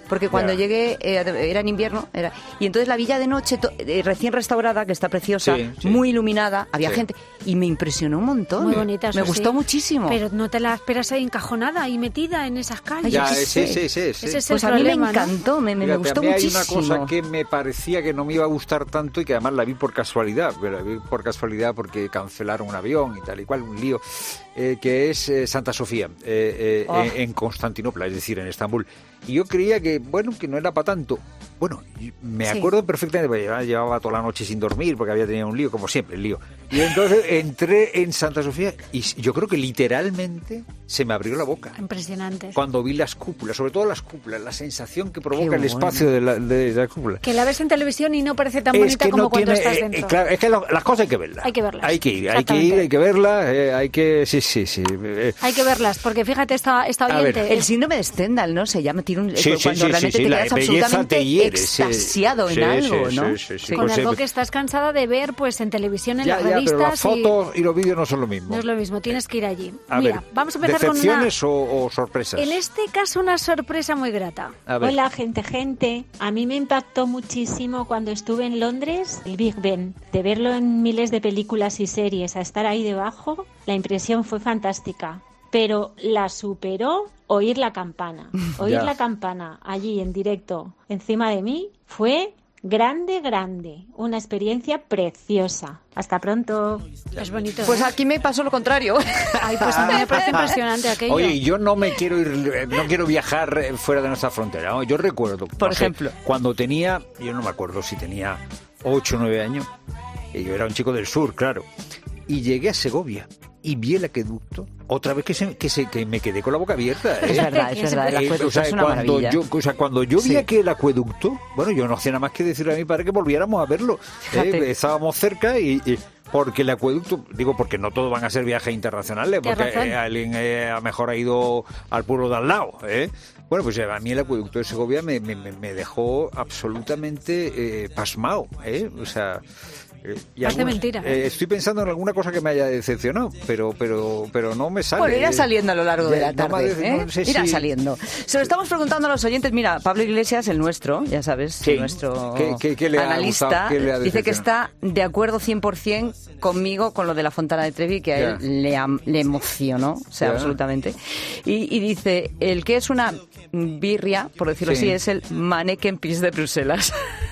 porque cuando Ya. llegué eh, era en invierno, era, y entonces la villa de noche, to- eh, recién restaurada, que está preciosa, Sí, sí. muy iluminada, había Sí. gente, y me impresionó un montón. Muy bonita, Me eso gustó sí. muchísimo. Pero no te la esperas ahí encajonada y metida en esas calles. Ya, eh, sí, sí, sí, sí. Ese es Pues el a mí me problema, ¿no? encantó, me, me Fíjate, gustó a mí muchísimo. hay una cosa que me parecía que no me iba a gustar tanto y que además la vi por casualidad, pero la vi por casualidad porque cancelaron un avión y tal y cual, un lío, eh, que es eh, Santa Sofía, eh, eh, Oh. en, en Constantinopla, es decir, en Estambul. Y yo creía que, bueno, que no era para tanto. Bueno, y me Sí. acuerdo perfectamente, porque llevaba, llevaba toda la noche sin dormir porque había tenido un lío, como siempre, el lío. Y entonces entré en Santa Sofía y yo creo que literalmente se me abrió la boca. Impresionante. Cuando vi las cúpulas, sobre todo las cúpulas, la sensación que provoca Qué el bueno. espacio de la, de la cúpula. Que la ves en televisión y no parece tan Es bonita que como no cuando tiene, estás eh, dentro. eh, claro, es que lo- las cosas hay que verlas. Hay que verlas. Hay que ir, hay que Exactamente. ir, hay que verlas, eh, hay que... Sí, sí, sí. eh, Hay que verlas, porque fíjate, esta, esta A ver, oyente... El síndrome de Stendhal, ¿no? Se llama, tiene un, Sí, sí, cuando sí, realmente sí, sí, te la quedas belleza absolutamente te hiere, sí. extasiado Sí, en algo, sí, ¿no? sí, sí, sí. Con Pues, algo eh, que estás cansada de ver pues en televisión, en ya, las ya, revistas. pero las fotos y... los vídeos no son lo y mismo. no es lo mismo, tienes que ir allí. A Mira, ver, vamos a empezar con una... ¿decepciones o, o sorpresas? En este caso, una sorpresa muy grata. A ver. Hola, gente, gente. A mí me impactó muchísimo cuando estuve en Londres el Big Ben. De verlo en miles de películas y series a estar ahí debajo, la impresión fue fantástica. Pero la superó oír la campana. Oír Ya. la campana allí en directo encima de mí fue grande, grande. Una experiencia preciosa. Hasta pronto. Es bonito. Pues aquí me pasó lo contrario. Ay, pues a mí me parece impresionante aquello. Oye, yo no me quiero ir, eh, no quiero viajar eh, fuera de nuestra frontera. ¿no? Yo recuerdo, Por no sé, ejemplo. cuando tenía, yo no me acuerdo si tenía ocho o nueve años, y yo era un chico del sur, claro, y llegué a Segovia y vi el acueducto. Otra vez que, se, que, se, que me quedé con la boca abierta. ¿eh? Es verdad, es verdad, el Eh, acueducto o sea, es una cuando maravilla. yo, o sea, cuando yo vi Sí. aquel acueducto, bueno, yo no hacía nada más que decirle a mi padre que volviéramos a verlo. ¿eh? Fíjate. Estábamos cerca y... y porque el acueducto, digo, porque no todos van a ser viajes internacionales, Tienes porque razón. eh, alguien eh, a lo mejor ha ido al pueblo de al lado, ¿eh? Bueno, pues eh, a mí el acueducto de Segovia me, me, me- me dejó absolutamente eh, pasmado, ¿eh? O sea... eh, y Parece algunas- mentira. eh, estoy pensando en alguna cosa que me haya decepcionado, pero pero pero no me sale. Bueno, irá eh. saliendo a lo largo de Ya, la no me tarde. ha de- ¿eh? no sé Irá si- saliendo. Se lo estamos preguntando a los oyentes. Mira, Pablo Iglesias, el nuestro, ya sabes, Sí. nuestro ¿Qué- qué- qué le ha analista, gustado? ¿Qué le ha dice que decepcionado? está de acuerdo cien por ciento conmigo con lo de la Fontana de Trevi, que a Ya. él le, am- le emocionó, o sea, Ya. absolutamente. Y, y dice, el que es una birria, por decirlo Sí. así, es el Manneken Pis de Bruselas.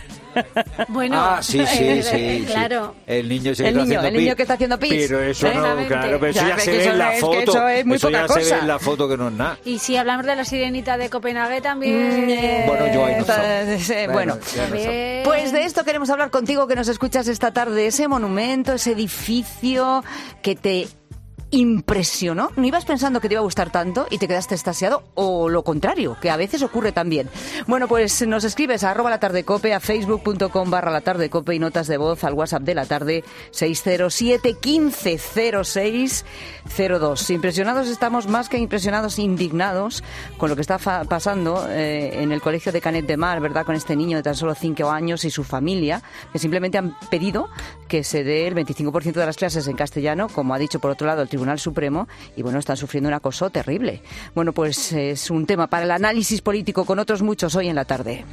Bueno, Ah, sí, sí, sí. claro. sí. El niño, ese El que está niño, haciendo el niño pis. que está haciendo pis. Pero eso no, Exactamente. claro, pero eso Ya, ya, que se ve eso en la es- que foto. eso es muy Eso ya poca se cosa. ve en la foto que no es nada. Y si hablamos de la sirenita de Copenhague también... Mm, Bueno, yo ahí no eh, sé. eh, Bueno, ya no sé. Bien. pues de esto queremos hablar contigo, que nos escuchas esta tarde. Ese monumento, ese edificio que te impresionó. ¿No ibas pensando que te iba a gustar tanto y te quedaste extasiado? O lo contrario, que a veces ocurre también. Bueno, pues nos escribes a arroba la tarde cope, a facebook.com barra la tarde cope y notas de voz al WhatsApp de la tarde seis cero siete, quince cero seis cero dos. Impresionados estamos, más que impresionados, indignados con lo que está fa- pasando eh, en el colegio de Canet de Mar, ¿verdad? Con este niño de tan solo cinco años y su familia, que simplemente han pedido que se dé el veinticinco por ciento de las clases en castellano, como ha dicho por otro lado el Tribunal Supremo, y bueno, están sufriendo un acoso terrible. Bueno, pues es un tema para el análisis político con otros muchos hoy en la tarde.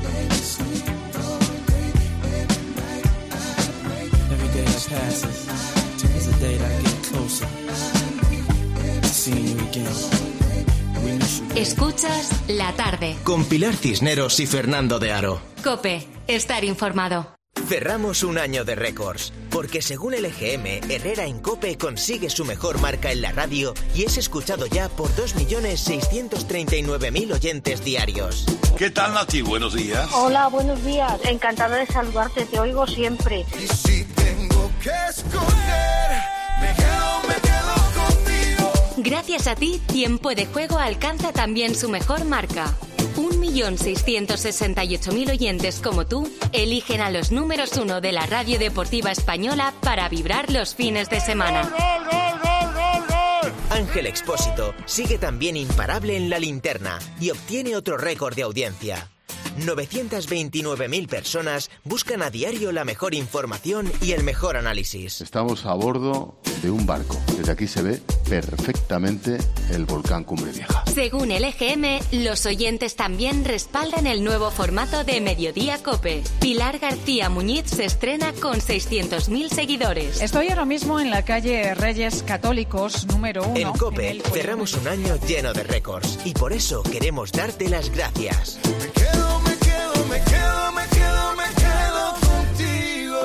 Every day that passes is a day that I get closer to seeing you again. We miss you. Escuchas La Tarde. Con Pilar Cisneros y Fernando de Aro. Cope, estar informado. Cerramos un año de récords, porque según el E G M, Herrera en COPE consigue su mejor marca en la radio y es escuchado ya por dos millones seiscientos treinta y nueve mil oyentes diarios. ¿Qué tal, Nati? Buenos días. Hola, buenos días. Encantada de saludarte, te oigo siempre. Y si tengo que escoger, me quedo, me quedo contigo. Gracias a ti, Tiempo de Juego alcanza también su mejor marca. Un millón seiscientos sesenta y ocho mil oyentes como tú eligen a los números uno de la radio deportiva española para vibrar los fines de semana. Ángel Expósito sigue también imparable en la linterna y obtiene otro récord de audiencia. novecientas veintinueve mil personas buscan a diario la mejor información y el mejor análisis. Estamos a bordo de un barco. Desde aquí se ve perfectamente el volcán Cumbre Vieja. Según el E G M, los oyentes también respaldan el nuevo formato de Mediodía COPE. Pilar García Muñiz se estrena con seiscientos mil seguidores. Estoy ahora mismo en la calle Reyes Católicos número uno. En COPE en cerramos un año lleno de récords y por eso queremos darte las gracias. Me quedo, me quedo, me quedo, me quedo, me quedo contigo.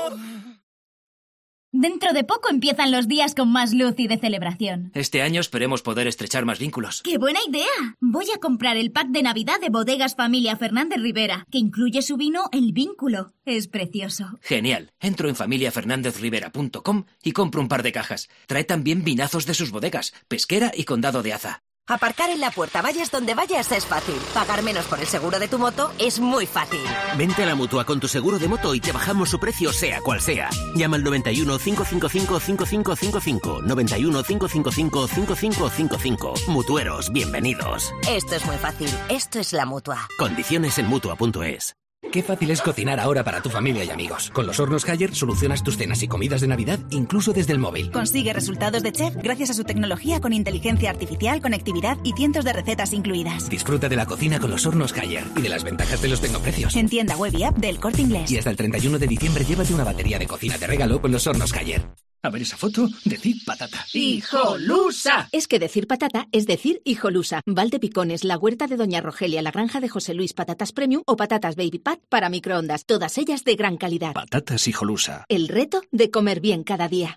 Dentro de poco empiezan los días con más luz y de celebración. Este año esperemos poder estrechar más vínculos. ¡Qué buena idea! Voy a comprar el pack de Navidad de Bodegas Familia Fernández Rivera, que incluye su vino El Vínculo. Es precioso. Genial. Entro en familia fernández rivera punto com y compro un par de cajas. Trae también vinazos de sus bodegas, Pesquera y Condado de Aza. Aparcar en la puerta, vayas donde vayas, es fácil. Pagar menos por el seguro de tu moto es muy fácil. Vente a la Mutua con tu seguro de moto y te bajamos su precio sea cual sea. Llama al noventa y uno, cinco cinco cinco, cinco cinco cinco cinco. noventa y uno, cinco cinco cinco, cinco cinco cinco cinco. Mutueros, bienvenidos. Esto es muy fácil. Esto es la Mutua. Condiciones en Mutua punto es. Qué fácil es cocinar ahora para tu familia y amigos. Con los hornos Haier solucionas tus cenas y comidas de Navidad incluso desde el móvil. Consigue resultados de chef gracias a su tecnología con inteligencia artificial, conectividad y cientos de recetas incluidas. Disfruta de la cocina con los hornos Haier y de las ventajas de los tecnoprecios. En tienda web y app del Corte Inglés. Y hasta el treinta y uno de diciembre llévate una batería de cocina de regalo con los hornos Haier. A ver esa foto, decir patata. ¡Hijolusa! Es que decir patata es decir hijolusa. Valde Picones, la huerta de Doña Rogelia, la granja de José Luis, patatas premium o patatas baby pat para microondas. Todas ellas de gran calidad. Patatas hijolusa. El reto de comer bien cada día.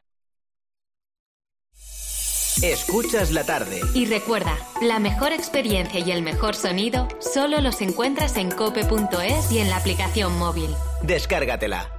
Escuchas la tarde. Y recuerda, la mejor experiencia y el mejor sonido solo los encuentras en cope punto es y en la aplicación móvil. Descárgatela.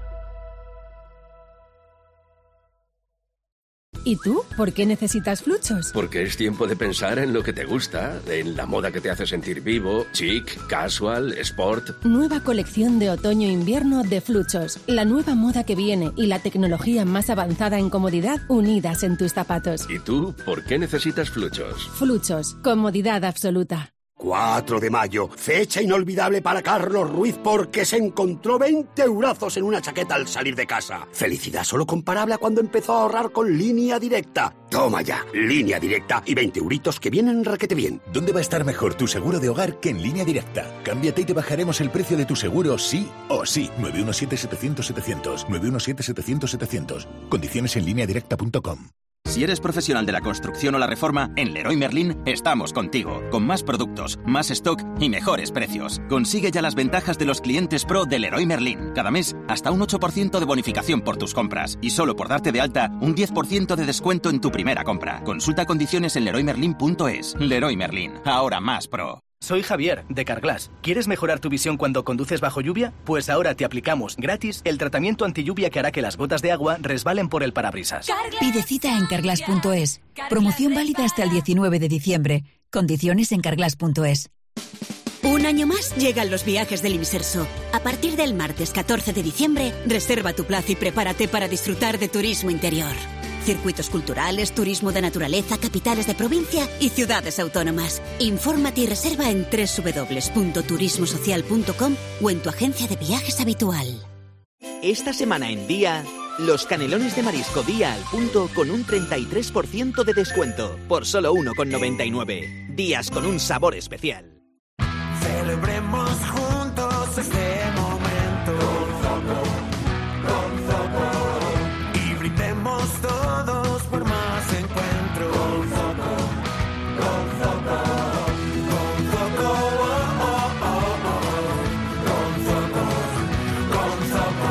¿Y tú? ¿Por qué necesitas Fluchos? Porque es tiempo de pensar en lo que te gusta, en la moda que te hace sentir vivo, chic, casual, sport. Nueva colección de otoño-invierno de Fluchos. La nueva moda que viene y la tecnología más avanzada en comodidad unidas en tus zapatos. ¿Y tú? ¿Por qué necesitas Fluchos? Fluchos. Comodidad absoluta. cuatro de mayo, fecha inolvidable para Carlos Ruiz porque se encontró veinte eurazos en una chaqueta al salir de casa. Felicidad solo comparable a cuando empezó a ahorrar con Línea Directa. Toma ya, Línea Directa y veinte euritos que vienen requete bien. ¿Dónde va a estar mejor tu seguro de hogar que en Línea Directa? Cámbiate y te bajaremos el precio de tu seguro sí o sí. nueve uno siete, setecientos, setecientos. nueve uno siete, setecientos, setecientos. Condiciones en línea directa punto com. Si eres profesional de la construcción o la reforma, en Leroy Merlin estamos contigo, con más productos, más stock y mejores precios. Consigue ya las ventajas de los clientes pro de Leroy Merlin. Cada mes, hasta un ocho por ciento de bonificación por tus compras. Y solo por darte de alta, un diez por ciento de descuento en tu primera compra. Consulta condiciones en leroy merlin punto es. Leroy Merlin, ahora más pro. Soy Javier, de Carglass. ¿Quieres mejorar tu visión cuando conduces bajo lluvia? Pues ahora te aplicamos gratis el tratamiento antilluvia que hará que las gotas de agua resbalen por el parabrisas. Pide cita en carglass punto es. Promoción válida hasta el diecinueve de diciembre. Condiciones en carglass punto es. Un año más llegan los viajes del Inserso. A partir del martes catorce de diciembre, reserva tu plaza y prepárate para disfrutar de turismo interior. Circuitos culturales, turismo de naturaleza, capitales de provincia y ciudades autónomas. Infórmate y reserva en doble u doble u doble u punto turismo social punto com o en tu agencia de viajes habitual. Esta semana en Día, los canelones de marisco Día al punto con un treinta y tres por ciento de descuento, por solo uno con noventa y nueve. Días con un sabor especial. Celebremos juntos este momento con Zoco, con Zoco, y brindemos todos por más encuentro con Zoco, con Zoco, con Zoco, oh, oh, oh, oh. Con Zoco, con Zoco,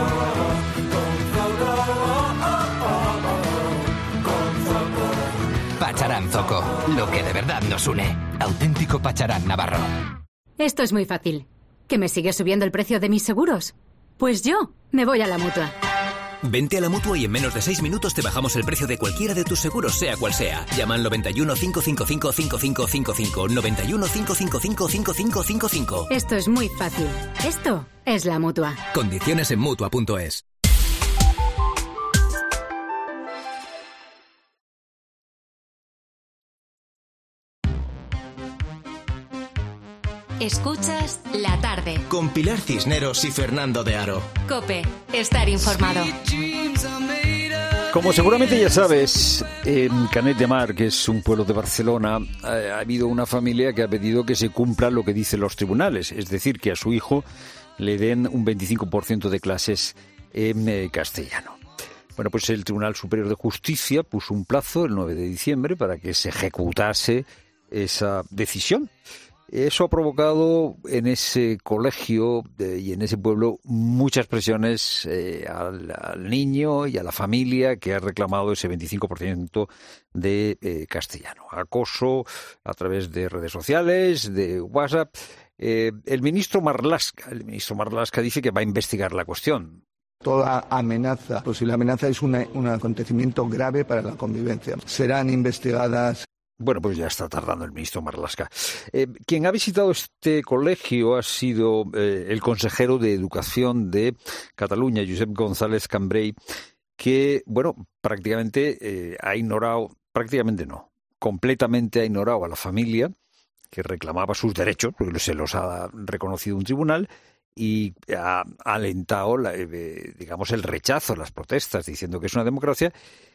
con Zoco, oh, oh, oh, oh. Con Zoco. Pacharán Zoco, lo que de verdad nos une. Auténtico Pacharán Navarro. Esto es muy fácil. ¿Que me sigue subiendo el precio de mis seguros? Pues yo me voy a la Mutua. Vente a la Mutua y en menos de seis minutos te bajamos el precio de cualquiera de tus seguros, sea cual sea. Llama al noventa y uno, cinco cinco cinco, cinco cinco cinco cinco, noventa y uno, cinco cinco cinco, cinco cinco cinco cinco. Esto es muy fácil. Esto es la Mutua. Condiciones en mutua punto es. Escuchas La Tarde. Con Pilar Cisneros y Fernando de Aro. COPE. Estar informado. Sweet dreams are made of Como seguramente ya sabes, en Canet de Mar, que es un pueblo de Barcelona, ha habido una familia que ha pedido que se cumpla lo que dicen los tribunales, es decir, que a su hijo le den un veinticinco por ciento de clases en castellano. Bueno, pues el Tribunal Superior de Justicia puso un plazo, el nueve de diciembre, para que se ejecutase esa decisión. Eso ha provocado en ese colegio eh, y en ese pueblo muchas presiones eh, al, al niño y a la familia que ha reclamado ese veinticinco por ciento de eh, castellano. Acoso a través de redes sociales, de WhatsApp. Eh, el ministro Marlaska, el ministro Marlaska dice que va a investigar la cuestión. Toda amenaza, posible amenaza, es una, un acontecimiento grave para la convivencia. Serán investigadas. Bueno, pues ya está tardando el ministro Marlaska. Eh, quien ha visitado este colegio ha sido eh, el consejero de Educación de Cataluña, Josep González Cambray, que, bueno, prácticamente eh, ha ignorado, prácticamente no, completamente ha ignorado a la familia que reclamaba sus derechos, porque se los ha reconocido un tribunal, y ha alentado, la, eh, digamos, el rechazo, las protestas, diciendo que es una democracia.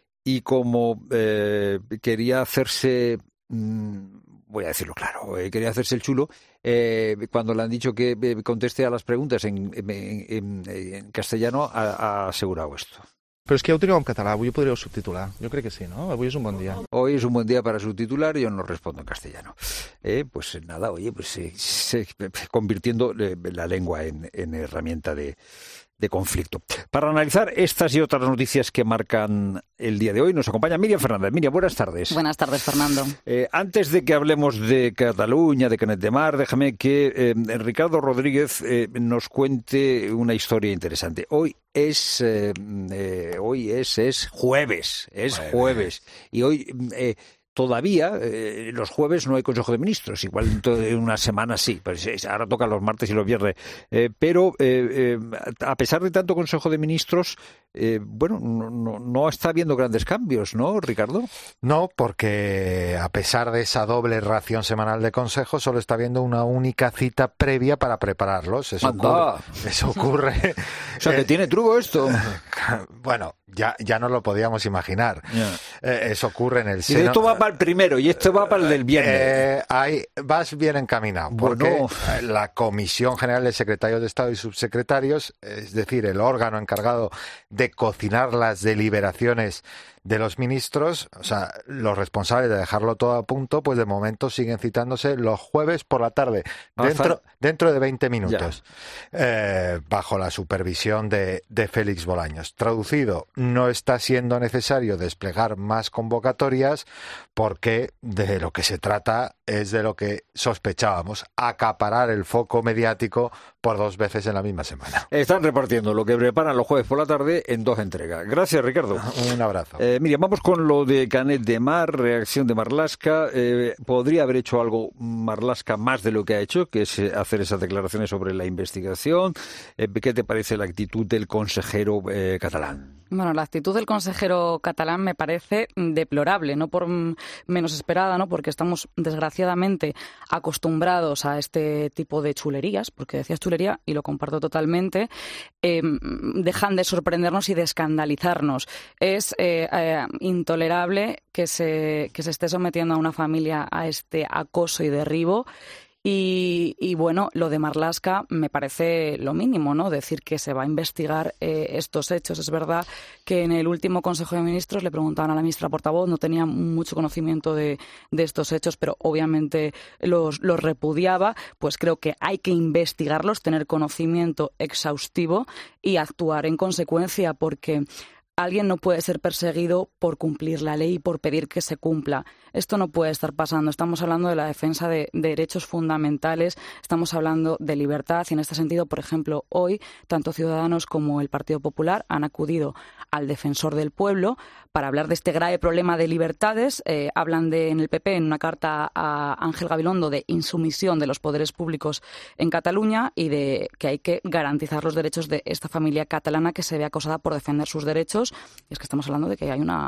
Y como eh, quería hacerse, mmm, voy a decirlo claro, eh, quería hacerse el chulo, eh, cuando le han dicho que eh, conteste a las preguntas en, en, en, en castellano, ha, ha asegurado esto. Però és que ja ho teniu en català, avui ho podríeu subtitular. Jo crec que sí, ¿no? Avui és un bon dia. Hoy es un buen día para subtitular, yo no respondo en castellano. Eh, pues nada, oye, pues se, se, convirtiendo la lengua en, en herramienta de... de conflicto. Para analizar estas y otras noticias que marcan el día de hoy, nos acompaña Miriam Fernández. Miriam, buenas tardes. Buenas tardes, Fernando. Eh, antes de que hablemos de Cataluña, de Canet de Mar, déjame que eh, Ricardo Rodríguez eh, nos cuente una historia interesante. Hoy es eh, eh, hoy es, es jueves, es jueves. jueves. Y hoy... Eh, Todavía, eh, los jueves no hay Consejo de Ministros, igual en una semana sí, pues ahora tocan los martes y los viernes. Eh, pero eh, eh, a pesar de tanto Consejo de Ministros, eh, bueno, no, no, no está habiendo grandes cambios, ¿no, Ricardo? No, porque a pesar de esa doble ración semanal de Consejo, solo está habiendo una única cita previa para prepararlos. Eso ocurre. Eso ocurre. O sea, que eh, tiene truco esto. Bueno, ya, ya no lo podíamos imaginar. Yeah. Eh, eso ocurre en el seno. Y esto va para el primero y esto va para el del viernes. Eh, ahí vas bien encaminado, porque bueno. La Comisión General de Secretarios de Estado y Subsecretarios, es decir, el órgano encargado de cocinar las deliberaciones de los ministros, o sea, los responsables de dejarlo todo a punto, pues de momento siguen citándose los jueves por la tarde, dentro, dentro de veinte minutos, eh, bajo la supervisión de, de Félix Bolaños. Traducido, no está siendo necesario desplegar más convocatorias porque de lo que se trata es de lo que sospechábamos, acaparar el foco mediático por dos veces en la misma semana. Están repartiendo lo que preparan los jueves por la tarde en dos entregas. Gracias, Ricardo. Un abrazo. Eh, Miriam, vamos con lo de Canet de Mar, reacción de Marlaska. Eh, ¿Podría haber hecho algo Marlaska más de lo que ha hecho, que es hacer esas declaraciones sobre la investigación? Eh, ¿Qué te parece la actitud del consejero eh, catalán? Bueno, la actitud del consejero catalán me parece deplorable, no por menos esperada, ¿no? Porque estamos desgraciadamente acostumbrados a este tipo de chulerías, porque decías chulería y lo comparto totalmente, eh, dejan de sorprendernos y de escandalizarnos. Es eh, eh, intolerable que se, que se esté sometiendo a una familia a este acoso y derribo. Y, y bueno, lo de Marlaska me parece lo mínimo, ¿no? Decir que se va a investigar eh, estos hechos. Es verdad que en el último Consejo de Ministros le preguntaban a la ministra portavoz, no tenía mucho conocimiento de, de estos hechos, pero obviamente los, los repudiaba. Pues creo que hay que investigarlos, tener conocimiento exhaustivo y actuar en consecuencia, porque alguien no puede ser perseguido por cumplir la ley y por pedir que se cumpla. Esto no puede estar pasando. Estamos hablando de la defensa de, de derechos fundamentales, estamos hablando de libertad y en este sentido, por ejemplo, hoy tanto Ciudadanos como el Partido Popular han acudido al defensor del pueblo para hablar de este grave problema de libertades. Eh, hablan de, en el P P, en una carta a Ángel Gabilondo, de insumisión de los poderes públicos en Cataluña y de que hay que garantizar los derechos de esta familia catalana que se ve acosada por defender sus derechos. Y es que estamos hablando de que hay una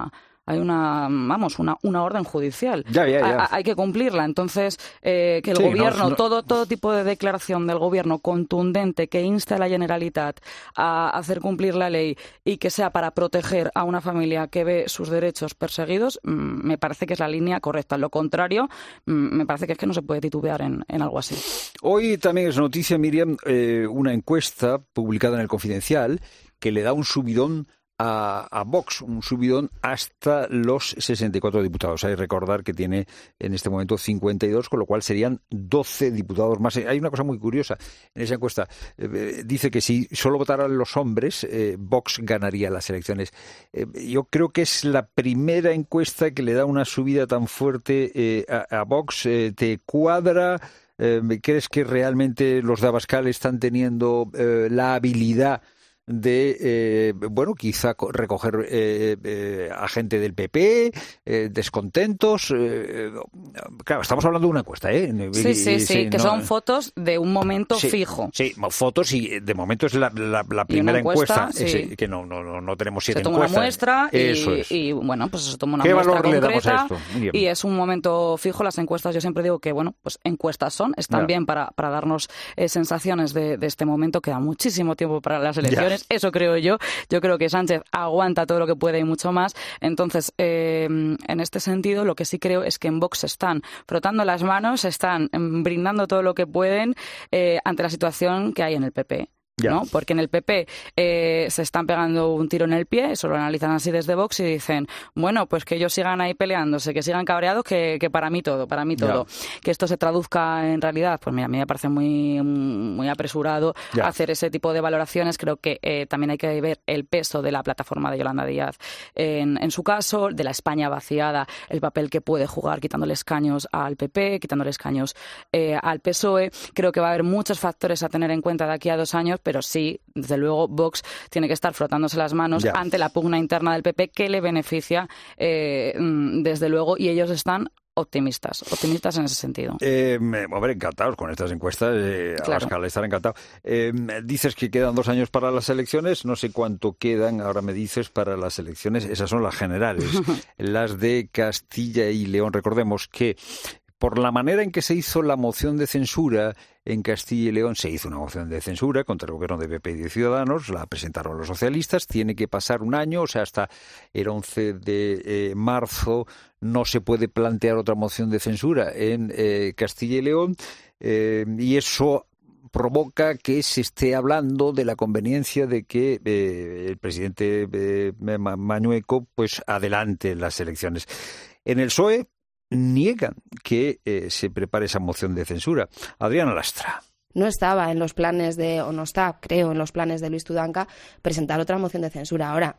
hay una, vamos, una, una orden judicial. Ya, ya, ya. Hay, hay que cumplirla. Entonces, eh, que el sí, gobierno, no, no... todo todo tipo de declaración del gobierno contundente que inste a la Generalitat a hacer cumplir la ley y que sea para proteger a una familia que ve sus derechos perseguidos, me parece que es la línea correcta. Lo contrario, me parece que es que no se puede titubear en, en algo así. Hoy también es noticia, Miriam, eh, una encuesta publicada en El Confidencial que le da un subidón A, a Vox, un subidón hasta los sesenta y cuatro diputados. Hay que recordar que tiene en este momento cincuenta y dos, con lo cual serían doce diputados más. Hay una cosa muy curiosa en esa encuesta. Eh, dice que si solo votaran los hombres, eh, Vox ganaría las elecciones. Eh, yo creo que es la primera encuesta que le da una subida tan fuerte eh, a, a Vox. Eh, ¿Te cuadra? Eh, ¿Crees que realmente los de Abascal están teniendo eh, la habilidad de, eh, bueno, quizá recoger eh, eh, a gente del P P, eh, descontentos? Eh, claro, estamos hablando de una encuesta, ¿eh? Sí, y, sí, sí, sí, que no, son fotos de un momento sí, fijo. Sí, fotos y de momento es la, la, la primera encuesta, encuesta sí. ese, que no, no, no tenemos siete encuestas. Se toma encuestas. una muestra y, Eso es. y, bueno, pues se toma una ¿Qué muestra valor concreta le damos a esto? Y es un momento fijo. Las encuestas, yo siempre digo que, bueno, pues encuestas son, están ya. bien para, para darnos eh, sensaciones de, de este momento. Queda muchísimo tiempo para las elecciones, ya. eso creo yo. Yo creo que Sánchez aguanta todo lo que puede y mucho más. Entonces, eh, en este sentido, lo que sí creo es que en Vox están frotando las manos, están brindando todo lo que pueden eh, ante la situación que hay en el P P. Ya. ¿No? Porque en el P P eh, se están pegando un tiro en el pie, eso lo analizan así desde Vox y dicen, bueno, pues que ellos sigan ahí peleándose, que sigan cabreados, que, que para mí todo, para mí todo. Ya. Que esto se traduzca en realidad, pues mira, a mí me parece muy, muy apresurado ya. hacer ese tipo de valoraciones. Creo que eh, también hay que ver el peso de la plataforma de Yolanda Díaz en, en su caso, de la España vaciada, el papel que puede jugar quitándole escaños al P P, quitándole escaños eh, al P S O E. Creo que va a haber muchos factores a tener en cuenta de aquí a dos años, pero sí, desde luego, Vox tiene que estar frotándose las manos ya. ante la pugna interna del P P que le beneficia, eh, desde luego, y ellos están optimistas, optimistas en ese sentido. Eh, hombre, encantados con estas encuestas, eh, claro. Abascal estará encantado. Eh, dices que quedan dos años para las elecciones, no sé cuánto quedan, ahora me dices, para las elecciones, esas son las generales, las de Castilla y León. Recordemos que por la manera en que se hizo la moción de censura en Castilla y León, se hizo una moción de censura contra el gobierno de P P y de Ciudadanos, la presentaron los socialistas, tiene que pasar un año, o sea, hasta el once de eh, marzo no se puede plantear otra moción de censura en eh, Castilla y León, eh, y eso provoca que se esté hablando de la conveniencia de que eh, el presidente eh, Mañueco pues adelante las elecciones. En el P S O E niegan que eh, se prepare esa moción de censura. Adriana Lastra. No estaba en los planes de, o no está, creo, en los planes de Luis Tudanca presentar otra moción de censura ahora.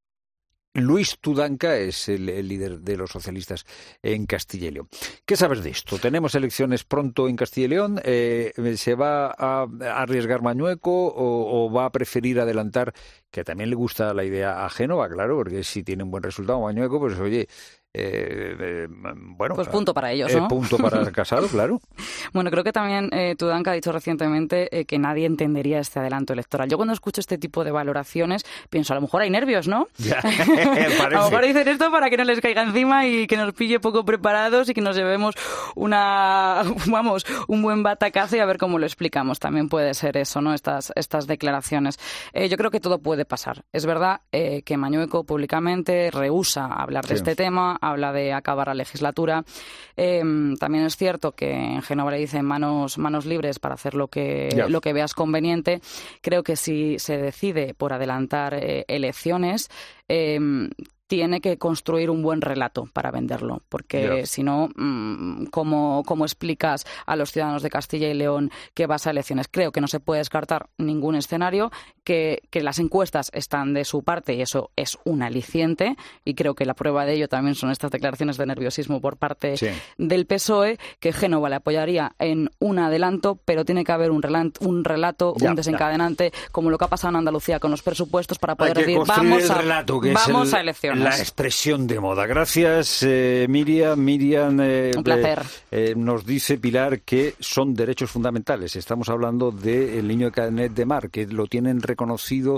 Luis Tudanca es el, el líder de los socialistas en Castilla y León. ¿Qué sabes de esto? ¿Tenemos elecciones pronto en Castilla y León? Eh, ¿Se va a arriesgar Mañueco o, o va a preferir adelantar, que también le gusta la idea a Génova, claro, porque si tiene un buen resultado Mañueco, pues oye... Eh, eh, bueno, pues punto para ellos, eh, ¿no? Punto para Casado, claro. Bueno, creo que también eh, Tudanca ha dicho recientemente eh, que nadie entendería este adelanto electoral. Yo cuando escucho este tipo de valoraciones pienso, a lo mejor hay nervios, ¿no? Ya, a lo mejor dicen esto para que no les caiga encima y que nos pille poco preparados y que nos llevemos una, vamos, un buen batacazo y a ver cómo lo explicamos. También puede ser eso, ¿no? Estas, estas declaraciones. Eh, yo creo que todo puede pasar. Es verdad eh, que Mañueco públicamente rehúsa hablar de sí. este tema, habla de acabar la legislatura. Eh, también es cierto que en Génova le dicen manos, manos libres para hacer lo que, yeah. lo que veas conveniente. Creo que si se decide por adelantar eh, elecciones, eh, tiene que construir un buen relato para venderlo, porque yeah. si no, ¿cómo, ¿cómo explicas a los ciudadanos de Castilla y León que vas a elecciones? Creo que no se puede descartar ningún escenario, que, que las encuestas están de su parte y eso es un aliciente, y creo que la prueba de ello también son estas declaraciones de nerviosismo por parte sí. del P S O E, que Génova le apoyaría en un adelanto, pero tiene que haber un relato, un, relato, yeah, un desencadenante, yeah. como lo que ha pasado en Andalucía con los presupuestos, para poder decir, vamos, a, relato, vamos el, a elecciones. La expresión de moda. Gracias, eh, Miriam. Miriam eh, Un placer. Eh, eh, nos dice Pilar que son derechos fundamentales. Estamos hablando del niño de Canet de Mar, que lo tienen reconocido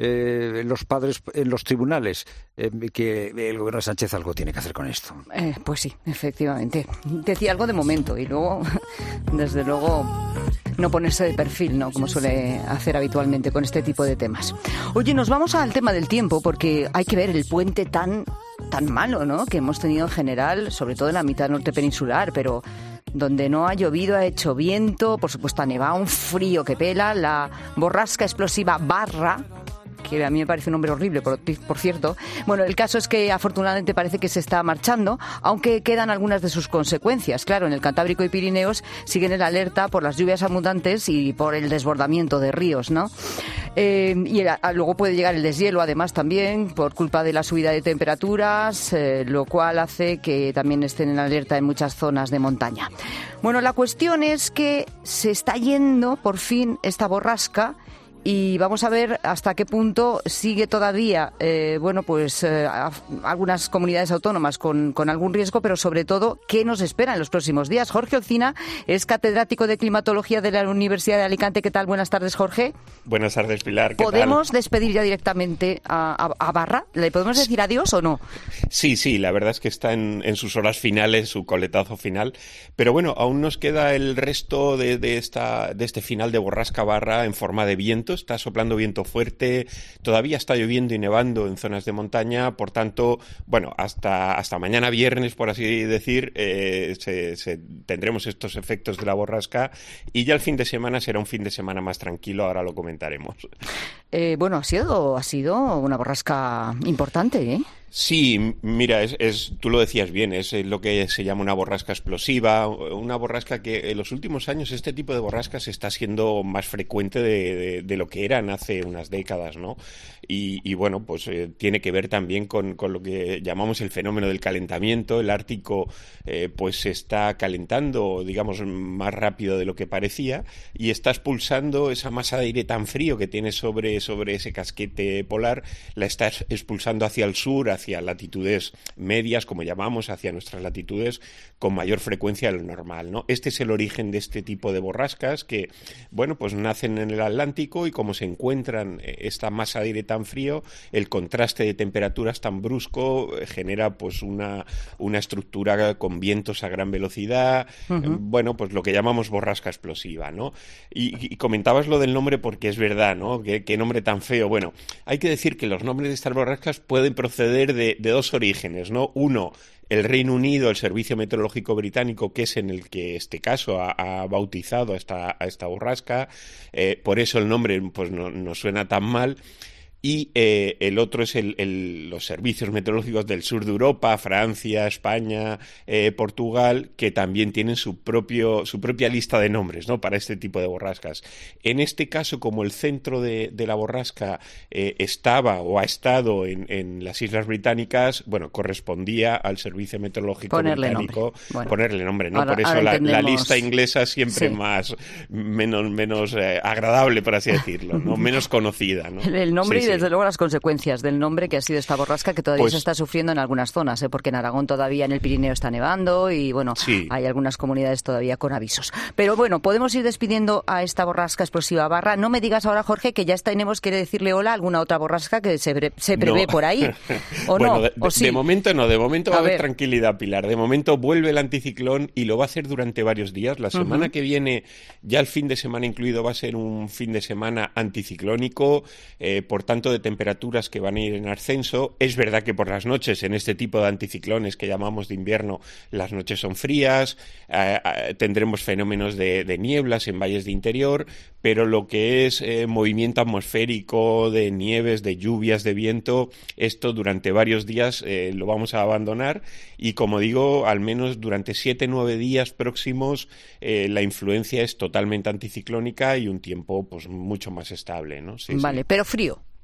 eh, los padres en los tribunales, eh, que el gobierno de Sánchez algo tiene que hacer con esto. Eh, pues sí, efectivamente. Decía algo de momento y luego, desde luego, no ponerse de perfil, ¿no? Como suele hacer habitualmente con este tipo de temas. Oye, nos vamos al tema del tiempo, porque hay que ver el puente tan, tan malo, ¿no?, que hemos tenido en general, sobre todo en la mitad norte peninsular, pero donde no ha llovido ha hecho viento, por supuesto ha nevado, un frío que pela, la borrasca explosiva Barra, que a mí me parece un nombre horrible, por, por cierto. Bueno, el caso es que afortunadamente parece que se está marchando, aunque quedan algunas de sus consecuencias. Claro, en el Cantábrico y Pirineos siguen en alerta por las lluvias abundantes y por el desbordamiento de ríos, ¿no? Eh, y el, a, luego puede llegar el deshielo, además, también, por culpa de la subida de temperaturas, eh, lo cual hace que también estén en alerta en muchas zonas de montaña. Bueno, la cuestión es que se está yendo, por fin, esta borrasca, y vamos a ver hasta qué punto sigue todavía, eh, bueno, pues eh, algunas comunidades autónomas con, con algún riesgo, pero sobre todo, ¿qué nos espera en los próximos días? Jorge Olcina es catedrático de climatología de la Universidad de Alicante. ¿Qué tal? Buenas tardes, Jorge. Buenas tardes, Pilar. ¿Qué ¿Podemos tal? despedir ya directamente a, a, a Barra? ¿Le podemos decir adiós o no? Sí, sí, la verdad es que está en, en sus horas finales, su coletazo final, pero bueno, aún nos queda el resto de, de, esta, de este final de borrasca Barra en forma de viento. Está soplando viento fuerte, todavía está lloviendo y nevando en zonas de montaña, por tanto, bueno, hasta, hasta mañana viernes, por así decir, eh, se, se, tendremos estos efectos de la borrasca y ya el fin de semana será un fin de semana más tranquilo, ahora lo comentaremos. Eh, bueno, ha sido, ha sido una borrasca importante, ¿eh? Sí, mira, es, es, tú lo decías bien, es lo que se llama una borrasca explosiva, una borrasca que en los últimos años este tipo de borrascas está siendo más frecuente de, de, de lo que eran hace unas décadas, ¿no? Y, y bueno, pues eh, tiene que ver también con, con lo que llamamos el fenómeno del calentamiento. El Ártico eh, pues se está calentando, digamos, más rápido de lo que parecía y está expulsando esa masa de aire tan frío que tiene sobre, sobre ese casquete polar, la está expulsando hacia el sur, hacia hacia latitudes medias, como llamamos, hacia nuestras latitudes, con mayor frecuencia de lo normal, ¿no? Este es el origen de este tipo de borrascas que, bueno, pues nacen en el Atlántico y como se encuentran esta masa de aire tan frío, el contraste de temperaturas tan brusco genera pues una, una estructura con vientos a gran velocidad, uh-huh. Bueno, pues lo que llamamos borrasca explosiva, ¿no? Y, y comentabas lo del nombre porque es verdad, ¿no? ¿Qué, qué nombre tan feo? Bueno, hay que decir que los nombres de estas borrascas pueden proceder De, de dos orígenes, ¿no? Uno, el Reino Unido, el Servicio Meteorológico Británico, que es en el que este caso ha, ha bautizado a esta, a esta borrasca, eh, por eso el nombre pues no, no suena tan mal. Y eh, el otro es el, el, los servicios meteorológicos del sur de Europa, Francia, España, eh, Portugal, que también tienen su propio su propia lista de nombres, ¿no?, para este tipo de borrascas. En este caso, como el centro de, de la borrasca eh, estaba o ha estado en, en las Islas Británicas, bueno, correspondía al Servicio Meteorológico ponerle Británico nombre. Bueno, ponerle nombre, ¿no? Ahora, Por eso la, la lista inglesa siempre sí. más menos menos eh, agradable, por así decirlo, ¿no? Menos conocida, ¿no? El nombre sí, y desde luego las consecuencias del nombre que ha sido esta borrasca, que todavía pues, se está sufriendo en algunas zonas, ¿eh? Porque en Aragón todavía, en el Pirineo está nevando y bueno, sí. hay algunas comunidades todavía con avisos. Pero bueno, podemos ir despidiendo a esta borrasca explosiva Barra. No me digas ahora, Jorge, que ya tenemos que decirle hola a alguna otra borrasca que se, pre- se prevé no. por ahí. ¿O bueno, no? De, ¿O sí? de momento no, de momento va a haber ver. tranquilidad, Pilar. De momento vuelve el anticiclón y lo va a hacer durante varios días. La semana uh-huh. que viene, ya el fin de semana incluido, va a ser un fin de semana anticiclónico, eh, por tanto de temperaturas que van a ir en ascenso. Es verdad que por las noches, en este tipo de anticiclones que llamamos de invierno, las noches son frías, eh, eh, tendremos fenómenos de, de nieblas en valles de interior, pero lo que es eh, movimiento atmosférico, de nieves, de lluvias, de viento, esto durante varios días eh, lo vamos a abandonar y, como digo, al menos durante siete, nueve días próximos eh, la influencia es totalmente anticiclónica y un tiempo pues mucho más estable, ¿no? Sí, vale, sí. pero frío.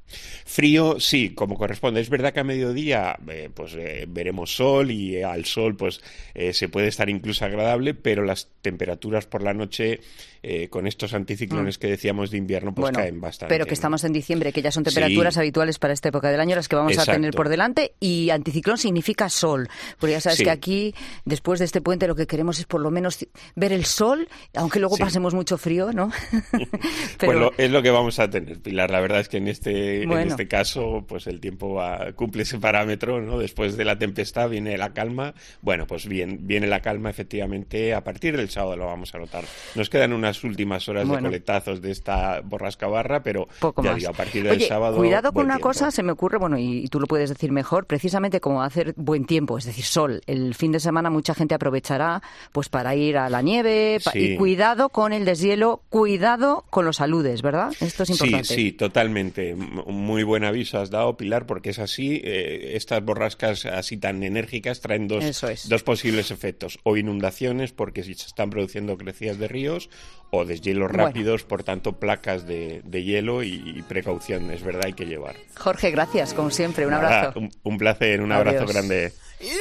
Frío, sí, como corresponde. Es verdad que a mediodía eh, pues eh, veremos sol y eh, al sol pues eh, se puede estar incluso agradable, pero las temperaturas por la noche eh, con estos anticiclones mm. que decíamos de invierno pues bueno, caen bastante. Pero que estamos en diciembre, que ya son temperaturas sí. habituales para esta época del año, las que vamos Exacto. a tener por delante, y anticiclón significa sol, porque ya sabes sí. que aquí, después de este puente, lo que queremos es por lo menos ver el sol, aunque luego sí. pasemos mucho frío, ¿no? Pero... Pues lo, es lo que vamos a tener, Pilar. La verdad es que en este, bueno. en este caso, pues el tiempo va, cumple ese parámetro, ¿no? Después de la tempestad viene la calma. Bueno, pues bien, viene la calma, efectivamente, a partir del sábado lo vamos a notar. Nos quedan unas últimas horas bueno. de coletazos de esta borrasca Barra, pero Poco ya más. digo, a partir del Oye, sábado... cuidado con una tiempo. cosa, se me ocurre, bueno, y, y tú lo puedes decir mejor, precisamente como hacer buen tiempo, es decir, sol. El fin de semana mucha gente aprovechará pues para ir a la nieve, pa- Sí. y cuidado con el deshielo, cuidado con los aludes, ¿verdad? Esto es importante. Sí, sí, totalmente. Muy buen aviso has dado, Pilar, porque es así. Eh, estas borrascas así tan enérgicas traen dos, es. dos posibles efectos. O inundaciones, porque se están produciendo crecidas de ríos, o deshielos Bueno. rápidos, por tanto, placas de, de hielo y, y precaución, es verdad, hay que llevar. Jorge, gracias, como siempre. Un Nada, abrazo. Un, un placer, un Adiós. abrazo grande.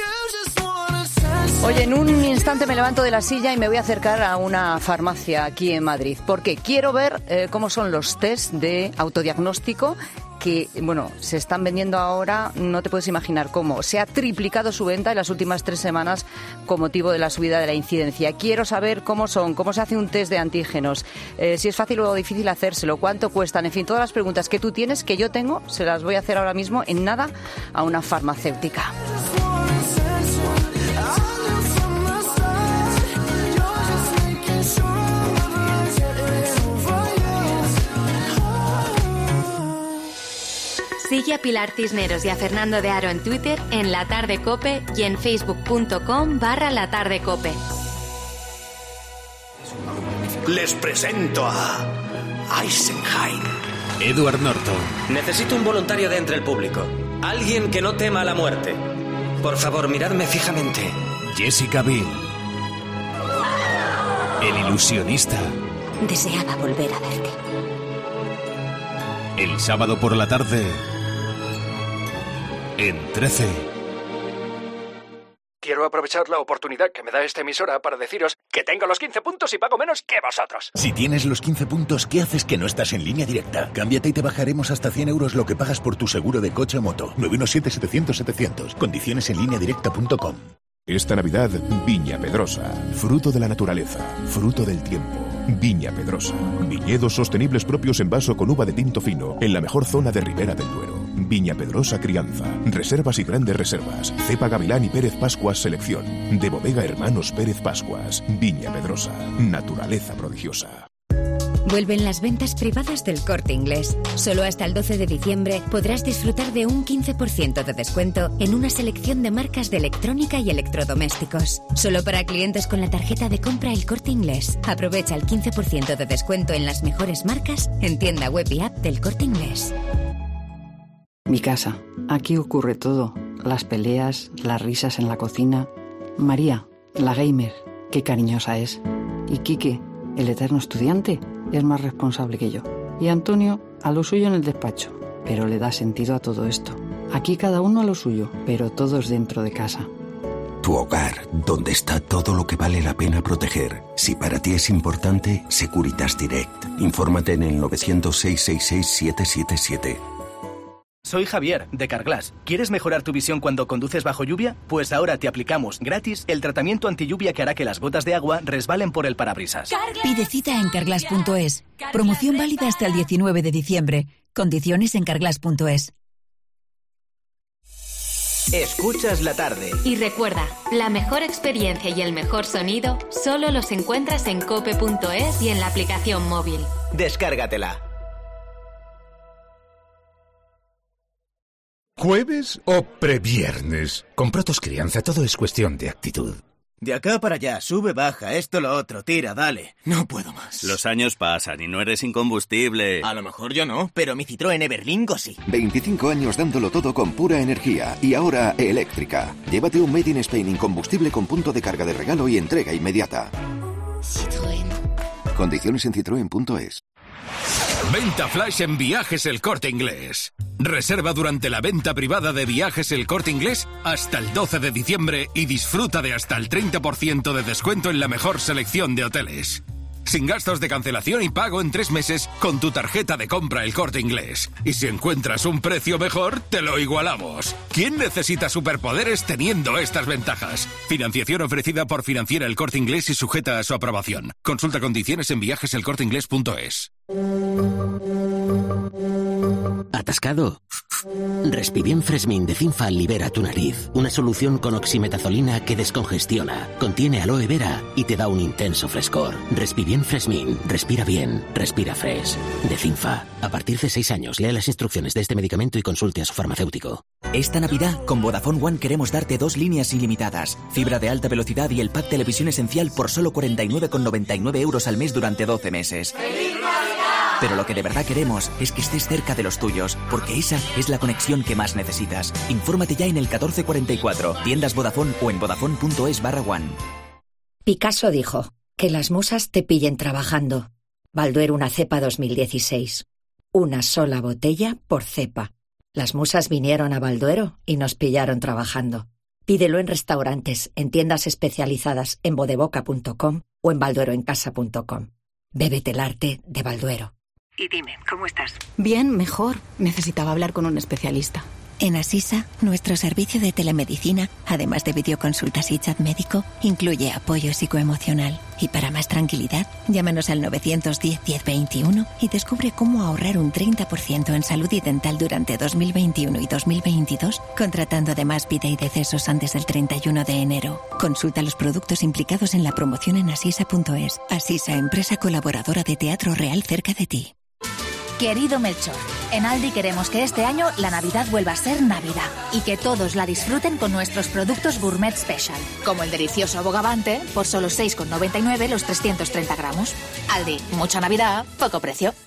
Oye, en un instante me levanto de la silla y me voy a acercar a una farmacia aquí en Madrid, porque quiero ver eh, cómo son los test de autodiagnóstico que, bueno, se están vendiendo ahora, no te puedes imaginar cómo. Se ha triplicado su venta en las últimas tres semanas con motivo de la subida de la incidencia. Quiero saber cómo son, cómo se hace un test de antígenos, eh, si es fácil o difícil hacérselo, cuánto cuestan, en fin, todas las preguntas que tú tienes, que yo tengo, se las voy a hacer ahora mismo en nada a una farmacéutica. Sigue a Pilar Cisneros y a Fernando de Aro en Twitter, en La Tarde Cope y en facebook.com barra La Tarde Cope. Les presento a Eisenheim. Edward Norton. Necesito un voluntario de entre el público. Alguien que no tema la muerte. Por favor, miradme fijamente. Jessica Biel. El ilusionista. Deseaba volver a verte. El sábado por la tarde, en trece. Quiero aprovechar la oportunidad que me da esta emisora para deciros que tengo los quince puntos y pago menos que vosotros. Si tienes los quince puntos, ¿qué haces que no estás en Línea Directa? Cámbiate y te bajaremos hasta cien euros lo que pagas por tu seguro de coche o moto. nueve uno siete, setecientos, setecientos. Condiciones en línea directa punto com. Esta Navidad, Viña Pedrosa. Fruto de la naturaleza, fruto del tiempo. Viña Pedrosa. Viñedos sostenibles propios en vaso con uva de tinto fino, en la mejor zona de Ribera del Duero. Viña Pedrosa Crianza. Reservas y grandes reservas. Cepa Gavilán y Pérez Pascuas Selección. De Bodega Hermanos Pérez Pascuas. Viña Pedrosa. Naturaleza prodigiosa. Vuelven las ventas privadas del Corte Inglés. Solo hasta el doce de diciembre podrás disfrutar de un quince por ciento de descuento en una selección de marcas de electrónica y electrodomésticos. Solo para clientes con la tarjeta de compra El Corte Inglés. Aprovecha el quince por ciento de descuento en las mejores marcas en tienda web y app del Corte Inglés. Mi casa. Aquí ocurre todo. Las peleas, las risas en la cocina. María, la gamer, qué cariñosa es. Y Quique, el eterno estudiante, es más responsable que yo. Y Antonio, a lo suyo en el despacho. Pero le da sentido a todo esto. Aquí cada uno a lo suyo, pero todos dentro de casa. Tu hogar, donde está todo lo que vale la pena proteger. Si para ti es importante, Securitas Direct. Infórmate en el novecientos, seiscientos sesenta y seis, siete siete siete. Soy Javier, de Carglass. ¿Quieres mejorar tu visión cuando conduces bajo lluvia? Pues ahora te aplicamos gratis el tratamiento antilluvia que hará que las gotas de agua resbalen por el parabrisas. Pide cita en carglass punto es. Promoción válida hasta el diecinueve de diciembre. Condiciones en carglass punto es. Escuchas la tarde. Y recuerda, la mejor experiencia y el mejor sonido solo los encuentras en cope punto es y en la aplicación móvil. Descárgatela. ¿Jueves o previernes? Con Protos Crianza todo es cuestión de actitud. De acá para allá, sube, baja, esto, lo otro, tira, dale. No puedo más. Los años pasan y no eres incombustible. A lo mejor yo no, pero mi Citroën Everlingo sí. veinticinco años dándolo todo con pura energía y ahora eléctrica. Llévate un Made in Spain incombustible con punto de carga de regalo y entrega inmediata. Citroën. Condiciones en citroen punto es. Venta flash en Viajes El Corte Inglés. Reserva durante la venta privada de Viajes El Corte Inglés hasta el doce de diciembre y disfruta de hasta el treinta por ciento de descuento en la mejor selección de hoteles. Sin gastos de cancelación y pago en tres meses con tu tarjeta de compra El Corte Inglés. Y si encuentras un precio mejor, te lo igualamos. ¿Quién necesita superpoderes teniendo estas ventajas? Financiación ofrecida por Financiera El Corte Inglés y sujeta a su aprobación. Consulta condiciones en viajes el corte inglés punto es. ¿Atascado? Respibien Fresmin de Cinfa libera tu nariz. Una solución con oximetazolina que descongestiona, contiene aloe vera y te da un intenso frescor. Respibien Fresmin. Respira bien. Respira Fresh. De Cinfa. A partir de seis años, lea las instrucciones de este medicamento y consulte a su farmacéutico. Esta Navidad, con Vodafone One queremos darte dos líneas ilimitadas. Fibra de alta velocidad y el pack televisión esencial por solo cuarenta y nueve con noventa y nueve euros al mes durante doce meses. ¡Feliz Navidad! Pero lo que de verdad queremos es que estés cerca de los tuyos, porque esa es la conexión que más necesitas. Infórmate ya en el catorce cuarenta y cuatro, tiendas Vodafone o en vodafone.es barra one. Picasso dijo, que las musas te pillen trabajando. Balduero una cepa dos mil dieciséis. Una sola botella por cepa. Las musas vinieron a Balduero y nos pillaron trabajando. Pídelo en restaurantes, en tiendas especializadas en bodeboca punto com o en baldueroencasa punto com. Bébete el arte de Balduero. Y dime, ¿cómo estás? Bien, mejor. Necesitaba hablar con un especialista. En Asisa, nuestro servicio de telemedicina, además de videoconsultas y chat médico, incluye apoyo psicoemocional. Y para más tranquilidad, llámanos al nueve uno cero, diez veintiuno y descubre cómo ahorrar un treinta por ciento en salud y dental durante dos mil veintiuno y dos mil veintidós, contratando además vida y decesos antes del treinta y uno de enero. Consulta los productos implicados en la promoción en asisa punto es. Asisa, empresa colaboradora de Teatro Real cerca de ti. Querido Melchor, en Aldi queremos que este año la Navidad vuelva a ser Navidad y que todos la disfruten con nuestros productos Gourmet Special, como el delicioso Bogavante por solo seis con noventa y nueve los trescientos treinta gramos. Aldi, mucha Navidad, poco precio.